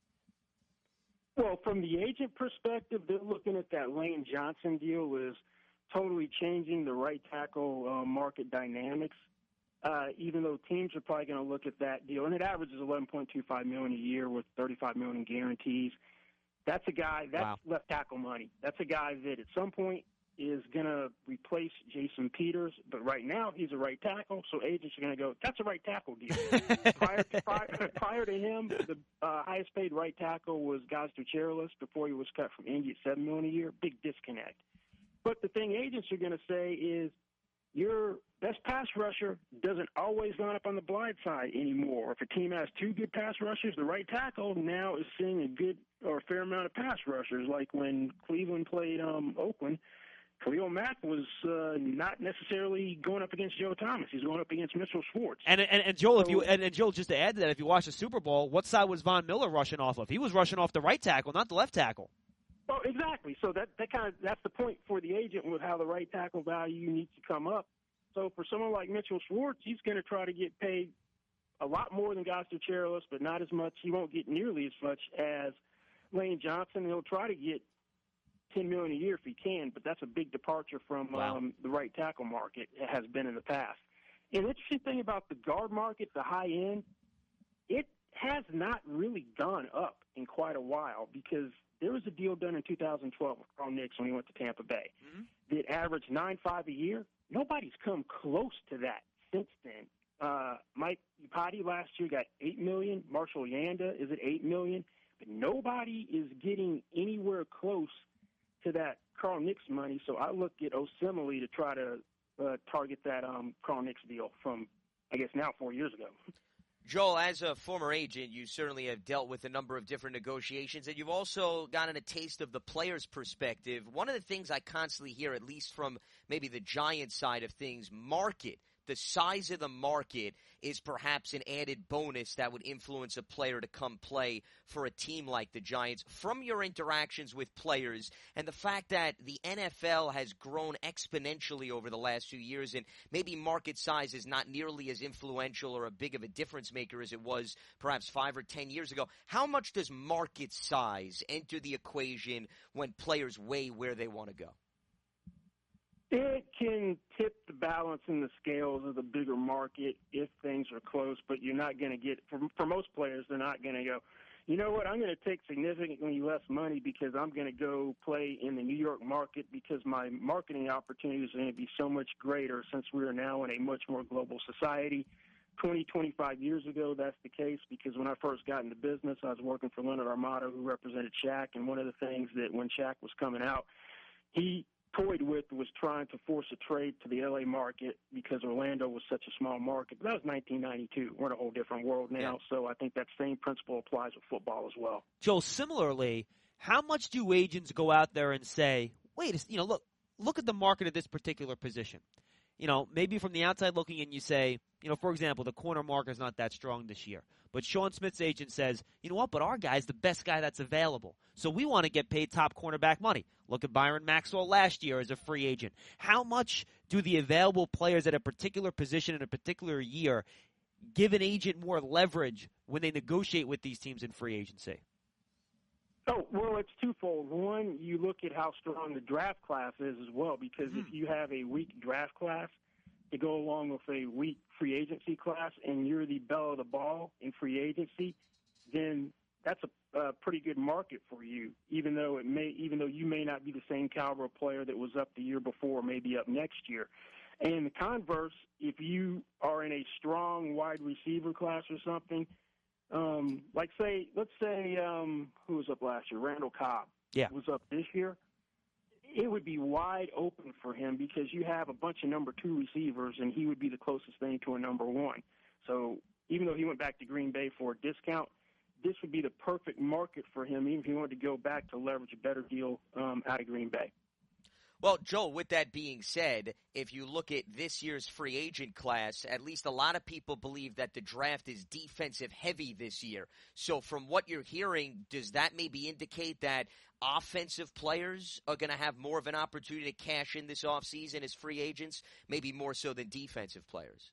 Speaker 10: Well, from the agent perspective, they're looking at that Lane Johnson deal as totally changing the right tackle uh, market dynamics, uh, even though teams are probably going to look at that deal. And it averages eleven point two five million dollars a year with thirty-five million dollars in guarantees. That's a guy, that's wow. left tackle money. That's a guy that at some point is going to replace Jason Peters, but right now he's a right tackle, so agents are going to go, that's a right tackle deal. prior, prior, prior to him, the uh, highest paid right tackle was Gosder Cherilus before he was cut from Indy at seven million dollars a year. Big disconnect. But the thing agents are going to say is your best pass rusher doesn't always line up on the blind side anymore. If a team has two good pass rushers, the right tackle now is seeing a good or a fair amount of pass rushers. Like when Cleveland played um, Oakland, Khalil Mack was uh, not necessarily going up against Joe Thomas. He's going up against Mitchell Schwartz.
Speaker 3: And and, and Joel,
Speaker 10: so,
Speaker 3: if you and, and Joel, just to add to that, if you watch the Super Bowl, what side was Von Miller rushing off of? He was rushing off the right tackle, not the left tackle.
Speaker 10: Well, exactly. So that, that kind of that's the point for the agent with how the right tackle value needs to come up. So for someone like Mitchell Schwartz, he's going to try to get paid a lot more than Gosder Cherilus, but not as much. He won't get nearly as much as Lane Johnson. He'll try to get ten million dollars a year if he can, but that's a big departure from
Speaker 3: wow.
Speaker 10: um, the right tackle market. It has been in the past. And the interesting thing about the guard market, the high end, it has not really gone up in quite a while because there was a deal done in two thousand twelve with Carl Nicks when he went to Tampa Bay
Speaker 3: mm-hmm.
Speaker 10: that averaged nine five a year. Nobody's come close to that since then. Uh, Mike Iupati last year got eight million dollars. Marshall Yanda is at eight million dollars. But nobody is getting anywhere close to that Carl Nicks money. So I look at Osemele to try to uh, target that um, Carl Nicks deal from, I guess, now four years ago.
Speaker 4: Joel, as a former agent, you certainly have dealt with a number of different negotiations, and you've also gotten a taste of the player's perspective. One of the things I constantly hear, at least from maybe the Giants side of things, market. The size of the market is perhaps an added bonus that would influence a player to come play for a team like the Giants. From your interactions with players and the fact that the N F L has grown exponentially over the last few years and maybe market size is not nearly as influential or a big of a difference maker as it was perhaps five or ten years ago, how much does market size enter the equation when players weigh where they want to go?
Speaker 10: It can tip the balance in the scales of the bigger market if things are close, but you're not going to get, for, for most players, they're not going to go, you know what, I'm going to take significantly less money because I'm going to go play in the New York market because my marketing opportunities are going to be so much greater since we are now in a much more global society. twenty, twenty-five years ago, that's the case because when I first got into business, I was working for Leonard Armato, who represented Shaq, and one of the things that when Shaq was coming out, he toyed with was trying to force a trade to the L A market because Orlando was such a small market. But that was nineteen ninety-two. We're in a whole different world now, yeah. So I think that same principle applies with football as well.
Speaker 3: Joe, similarly, how much do agents go out there and say, wait, you know, look, look at the market of this particular position? You know, maybe from the outside looking in, you say, you know, for example, the corner market is not that strong this year. But Sean Smith's agent says, you know what, but our guy's the best guy that's available. So we want to get paid top cornerback money. Look at Byron Maxwell last year as a free agent. How much do the available players at a particular position in a particular year give an agent more leverage when they negotiate with these teams in free agency?
Speaker 10: Oh, well, it's twofold. One, you look at how strong the draft class is as well, because mm-hmm. if you have a weak draft class to go along with a weak free agency class and you're the belle of the ball in free agency, then that's a, a pretty good market for you, even though it may, even though you may not be the same caliber player that was up the year before, maybe up next year. And the converse, if you are in a strong wide receiver class or something, Um, like say, let's say, um, who was up last year? Randall Cobb.
Speaker 3: Yeah.
Speaker 10: Was up this year. It would be wide open for him because you have a bunch of number two receivers, and he would be the closest thing to a number one. So even though he went back to Green Bay for a discount, this would be the perfect market for him, even if he wanted to go back to leverage a better deal um, out of Green Bay.
Speaker 4: Well, Joel, with that being said, if you look at this year's free agent class, at least a lot of people believe that the draft is defensive heavy this year. So from what you're hearing, does that maybe indicate that offensive players are going to have more of an opportunity to cash in this offseason as free agents, maybe more so than defensive players?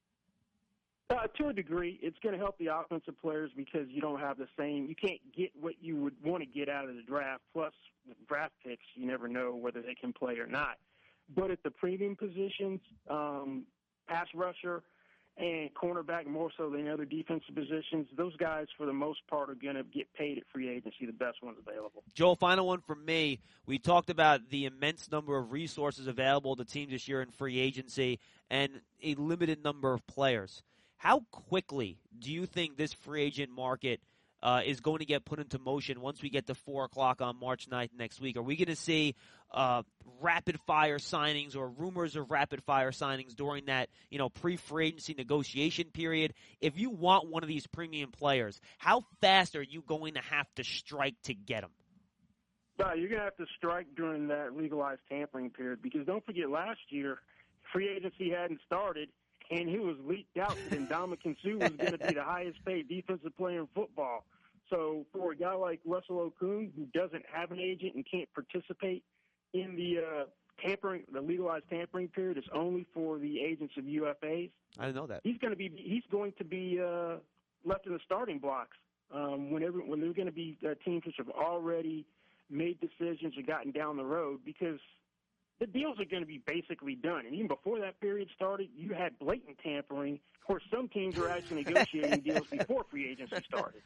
Speaker 10: Uh, to a degree, it's going to help the offensive players because you don't have the same – you can't get what you would want to get out of the draft. Plus, with draft picks, you never know whether they can play or not. But at the premium positions, um, pass rusher and cornerback more so than other defensive positions, those guys, for the most part, are going to get paid at free agency, the best ones available.
Speaker 3: Joel, final one from me. We talked about the immense number of resources available to teams this year in free agency and a limited number of players. How quickly do you think this free agent market uh, is going to get put into motion once we get to four o'clock on March ninth next week? Are we going to see uh, rapid-fire signings or rumors of rapid-fire signings during that, you know, pre-free agency negotiation period? If you want one of these premium players, how fast are you going to have to strike to get them?
Speaker 10: Well, you're going to have to strike during that legalized tampering period, because don't forget, last year, free agency hadn't started, and it was leaked out that Ndamukong Suh was going to be the highest-paid defensive player in football. So for a guy like Russell Okung, who doesn't have an agent and can't participate in the uh, tampering, the legalized tampering period, is only for the agents of U F As.
Speaker 3: I didn't know that.
Speaker 10: He's going to be he's going to be uh, left in the starting blocks um, whenever when there's going to be uh, teams which have already made decisions or gotten down the road, because the deals are going to be basically done. And even before that period started, you had blatant tampering. Of course, some teams were actually negotiating deals before free agency started.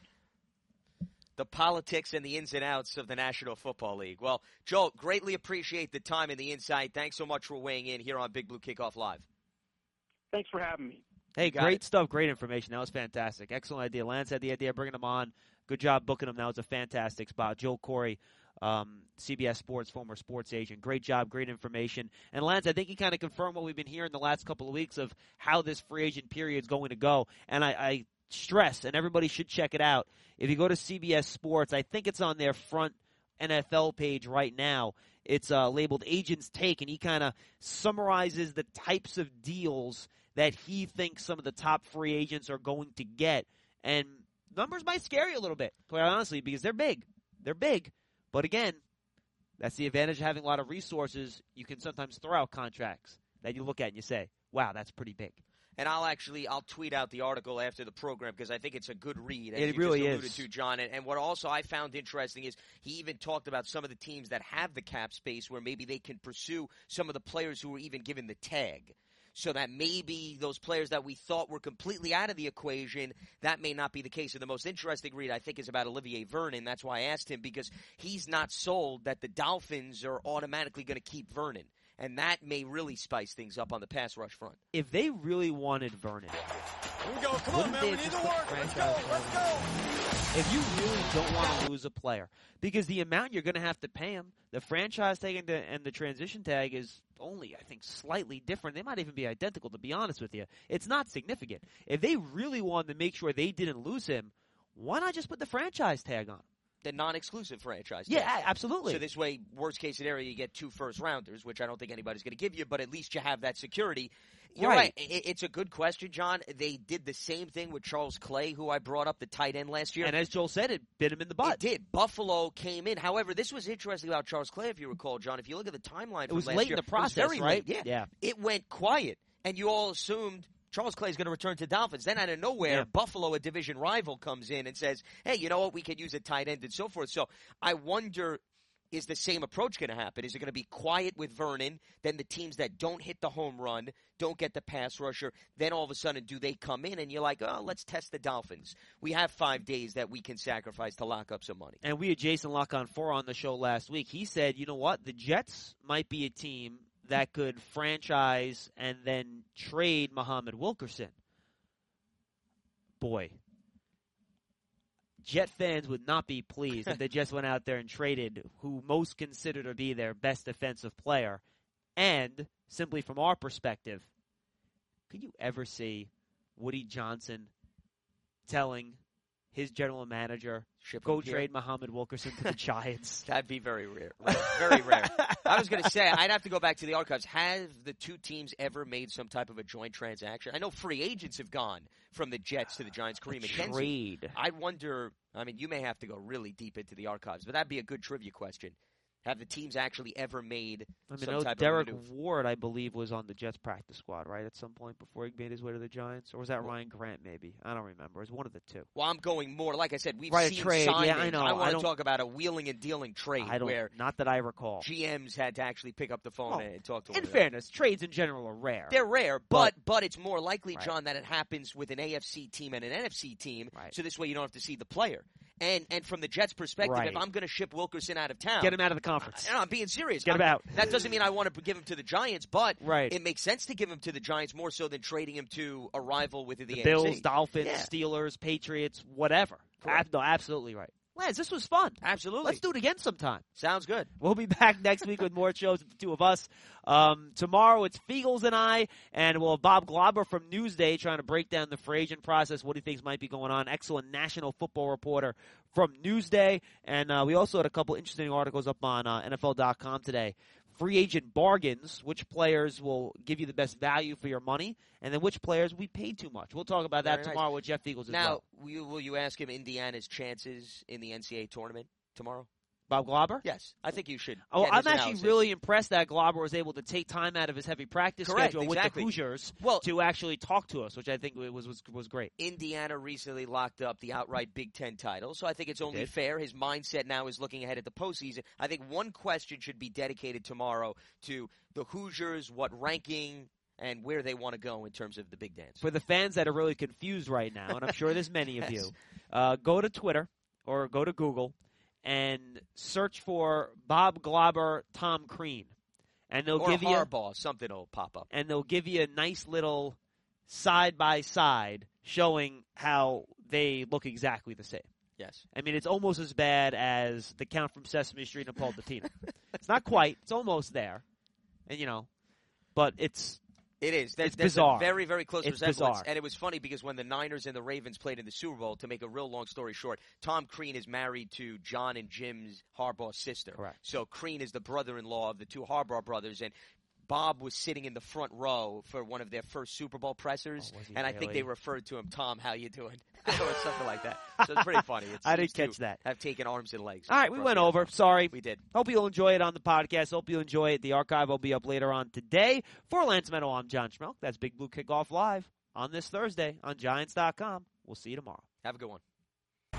Speaker 4: The politics and the ins and outs of the National Football League. Well, Joel, greatly appreciate the time and the insight. Thanks so much for weighing in here on Big Blue Kickoff Live.
Speaker 10: Thanks for having me.
Speaker 3: Hey, great stuff, great information. That was fantastic. Excellent idea. Lance had the idea of bringing him on. Good job booking him. That was a fantastic spot. Joel Corry, um, C B S Sports, former sports agent. Great job, great information. And Lance, I think he kind of confirmed what we've been hearing the last couple of weeks of how this free agent period is going to go. And I, I stress, and everybody should check it out, if you go to C B S Sports, I think it's on their front N F L page right now. It's uh, labeled Agent's Take, and he kind of summarizes the types of deals that he thinks some of the top free agents are going to get. And numbers might scare you a little bit, quite honestly, because they're big. They're big. But again, that's the advantage of having a lot of resources. You can sometimes throw out contracts that you look at and you say, wow, that's pretty big.
Speaker 4: And I'll actually I'll tweet out the article after the program because I think it's a good read, as
Speaker 3: it
Speaker 4: you
Speaker 3: really
Speaker 4: just alluded
Speaker 3: is.
Speaker 4: to, John. And, and what also I found interesting is he even talked about some of the teams that have the cap space where maybe they can pursue some of the players who were even given the tag. So that maybe those players that we thought were completely out of the equation, that may not be the case. And the most interesting read, I think, is about Olivier Vernon. That's why I asked him, because he's not sold that the Dolphins are automatically going to keep Vernon. And that may really spice things up on the pass rush front.
Speaker 3: If they really wanted Vernon,
Speaker 1: Here we go. Come on, man. We need the work. Let's go. Let's go.
Speaker 3: if you really don't want to lose a player, because the amount you're going to have to pay him, the franchise tag and the, and the transition tag is only, I think, slightly different. They might even be identical, to be honest with you. It's not significant. If they really wanted to make sure they didn't lose him, why not just put the franchise tag on?
Speaker 4: The non-exclusive franchise.
Speaker 3: Yeah,
Speaker 4: tag.
Speaker 3: absolutely.
Speaker 4: So this way, worst case scenario, you get two first-rounders, which I don't think anybody's going to give you, but at least you have that security. You're right. right. It's a good question, John. They did the same thing with Charles Clay, who I brought up, the tight end last year.
Speaker 3: And as Joel said, it bit him in the butt.
Speaker 4: It did. Buffalo came in. However, this was interesting about Charles Clay, if you recall, John. If you look at the timeline
Speaker 3: it
Speaker 4: from
Speaker 3: was
Speaker 4: last
Speaker 3: late
Speaker 4: year,
Speaker 3: in the process,
Speaker 4: it was very
Speaker 3: right?
Speaker 4: late. Yeah.
Speaker 3: yeah.
Speaker 4: It went quiet, and you all assumed Charles Clay is going to return to Dolphins. Then out of nowhere,
Speaker 3: yeah.
Speaker 4: Buffalo, a division rival, comes in and says, hey, you know what, we could use a tight end and so forth. So I wonder, is the same approach going to happen? Is it going to be quiet with Vernon, then the teams that don't hit the home run, don't get the pass rusher, then all of a sudden do they come in and you're like, oh, let's test the Dolphins. We have five days that we can sacrifice to lock up some money.
Speaker 3: And we had Jason Lock-on-Four on the show last week. He said, you know what, the Jets might be a team that could franchise and then trade Muhammad Wilkerson. Boy, Jet fans would not be pleased if they just went out there and traded who most consider to be their best defensive player. And, simply from our perspective, could you ever see Woody Johnson telling his general manager,
Speaker 4: Ship
Speaker 3: go
Speaker 4: here.
Speaker 3: trade Muhammad Wilkerson to the Giants?
Speaker 4: That'd be very rare. Very rare. I was going to say, I'd have to go back to the archives. Have the two teams ever made some type of a joint transaction? I know free agents have gone from the Jets to the Giants. Kareem McKenzie.
Speaker 3: Trade.
Speaker 4: I wonder, I mean, you may have to go really deep into the archives, but that'd be a good trivia question. Have the teams actually ever made
Speaker 3: I mean,
Speaker 4: some
Speaker 3: no,
Speaker 4: type
Speaker 3: Derek
Speaker 4: of maneuver?
Speaker 3: Ward, I believe, was on the Jets practice squad, right, at some point before he made his way to the Giants? Or was that Ryan Grant, maybe? I don't remember. It was one of the two.
Speaker 4: Well, I'm going more. Like I said, we've
Speaker 3: Right, a
Speaker 4: seen
Speaker 3: trade.
Speaker 4: signings.
Speaker 3: Yeah, I know.
Speaker 4: I
Speaker 3: I
Speaker 4: want to
Speaker 3: don't-
Speaker 4: talk about a wheeling and dealing trade
Speaker 3: I don't,
Speaker 4: where
Speaker 3: not that I recall.
Speaker 4: G Ms had to actually pick up the phone
Speaker 3: Well,
Speaker 4: and talk to one
Speaker 3: In
Speaker 4: another.
Speaker 3: fairness, trades in general are rare.
Speaker 4: They're rare, but,
Speaker 3: But-
Speaker 4: but it's more likely,
Speaker 3: Right.
Speaker 4: John, that it happens with an A F C team and an N F C team.
Speaker 3: Right.
Speaker 4: So this way you don't have to see the player. And and from the Jets' perspective,
Speaker 3: Right.
Speaker 4: if I'm going to ship Wilkerson out of town,
Speaker 3: Get him out of the conference.
Speaker 4: No, I'm being serious.
Speaker 3: Get him
Speaker 4: I'm-
Speaker 3: out.
Speaker 4: That doesn't mean I want to give him to the Giants, but
Speaker 3: Right.
Speaker 4: it makes sense to give him to the Giants more so than trading him to a rival within the,
Speaker 3: The
Speaker 4: A F C.
Speaker 3: Bills, Dolphins,
Speaker 4: Yeah.
Speaker 3: Steelers, Patriots, whatever.
Speaker 4: Correct.
Speaker 3: Ab- no, absolutely right. Lance, this was fun.
Speaker 4: Absolutely.
Speaker 3: Let's do it again sometime.
Speaker 4: Sounds good.
Speaker 3: We'll be back next week with more shows with the two of us. Um, tomorrow it's Fiegels and I, and we'll have Bob Glauber from Newsday trying to break down the free agent process, what he thinks might be going on. Excellent national football reporter from Newsday. And uh, we also had a couple interesting articles up on uh, N F L dot com today. Free agent bargains, which players will give you the best value for your money, and then which players we paid too much. We'll talk about that
Speaker 4: Very nice.
Speaker 3: tomorrow with Jeff Fiegels as
Speaker 4: Now,
Speaker 3: well.
Speaker 4: will you, will you ask him Indiana's chances in the N C A A tournament tomorrow?
Speaker 3: Bob Glauber?
Speaker 4: Yes, I think you should.
Speaker 3: Oh,
Speaker 4: get
Speaker 3: I'm
Speaker 4: his
Speaker 3: actually
Speaker 4: analysis.
Speaker 3: really impressed that Glauber was able to take time out of his heavy practice
Speaker 4: Correct,
Speaker 3: schedule
Speaker 4: exactly.
Speaker 3: with the Hoosiers
Speaker 4: Well-
Speaker 3: to actually talk to us, which I think was was was great.
Speaker 4: Indiana recently locked up the outright Big Ten title, so I think it's only
Speaker 3: did.
Speaker 4: fair. His mindset now is looking ahead at the postseason. I think one question should be dedicated tomorrow to the Hoosiers, what ranking and where they want to go in terms of the big dance.
Speaker 3: For the fans that are really confused right now, and I'm sure there's many of
Speaker 4: Yes.
Speaker 3: you, uh, go to Twitter or go to Google and search for Bob Glauber, Tom Crean, and they'll
Speaker 4: or
Speaker 3: give you
Speaker 4: Harbaugh, something will pop up.
Speaker 3: and they'll give you a nice little side by side showing how they look exactly the same.
Speaker 4: Yes.
Speaker 3: I mean, it's almost as bad as the Count from Sesame Street and Paul Dottino. It's not quite. It's almost there, and you know, but it's
Speaker 4: It is. That's,
Speaker 3: It's
Speaker 4: that's
Speaker 3: bizarre.
Speaker 4: a very, very close
Speaker 3: It's
Speaker 4: resemblance.
Speaker 3: bizarre.
Speaker 4: And it was funny because when the Niners and the Ravens played in the Super Bowl, to make a real long story short, Tom Crean is married to John and Jim's Harbaugh's sister.
Speaker 3: Correct.
Speaker 4: So Crean is the brother-in-law of the two Harbaugh brothers, and Bob was sitting in the front row for one of their first Super Bowl pressers,
Speaker 3: Oh, was he
Speaker 4: and I think
Speaker 3: really?
Speaker 4: they referred to him, Tom, how you doing? or something like that. So it's pretty funny. It's,
Speaker 3: I didn't
Speaker 4: these two
Speaker 3: catch that.
Speaker 4: Have taken arms and legs.
Speaker 3: All right, we
Speaker 4: across
Speaker 3: went
Speaker 4: the
Speaker 3: over.
Speaker 4: N F L.
Speaker 3: Sorry.
Speaker 4: We did.
Speaker 3: Hope you'll enjoy it on the podcast. Hope you enjoy it. The archive will be up later on today. For Lance Meadow, I'm John Schmelk. That's Big Blue Kickoff Live on this Thursday on Giants dot com. We'll see you tomorrow.
Speaker 4: Have a good one.
Speaker 2: Here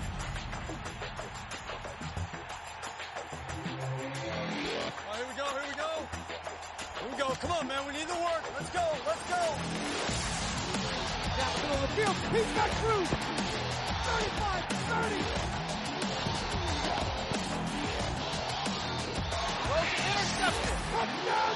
Speaker 2: we go, here we go. Here we go. Come on, man. We need the work. Let's go, let's go. Down the middle of the field. He's got Cruz. thirty-five, thirty. Throws intercepted. Touchdown.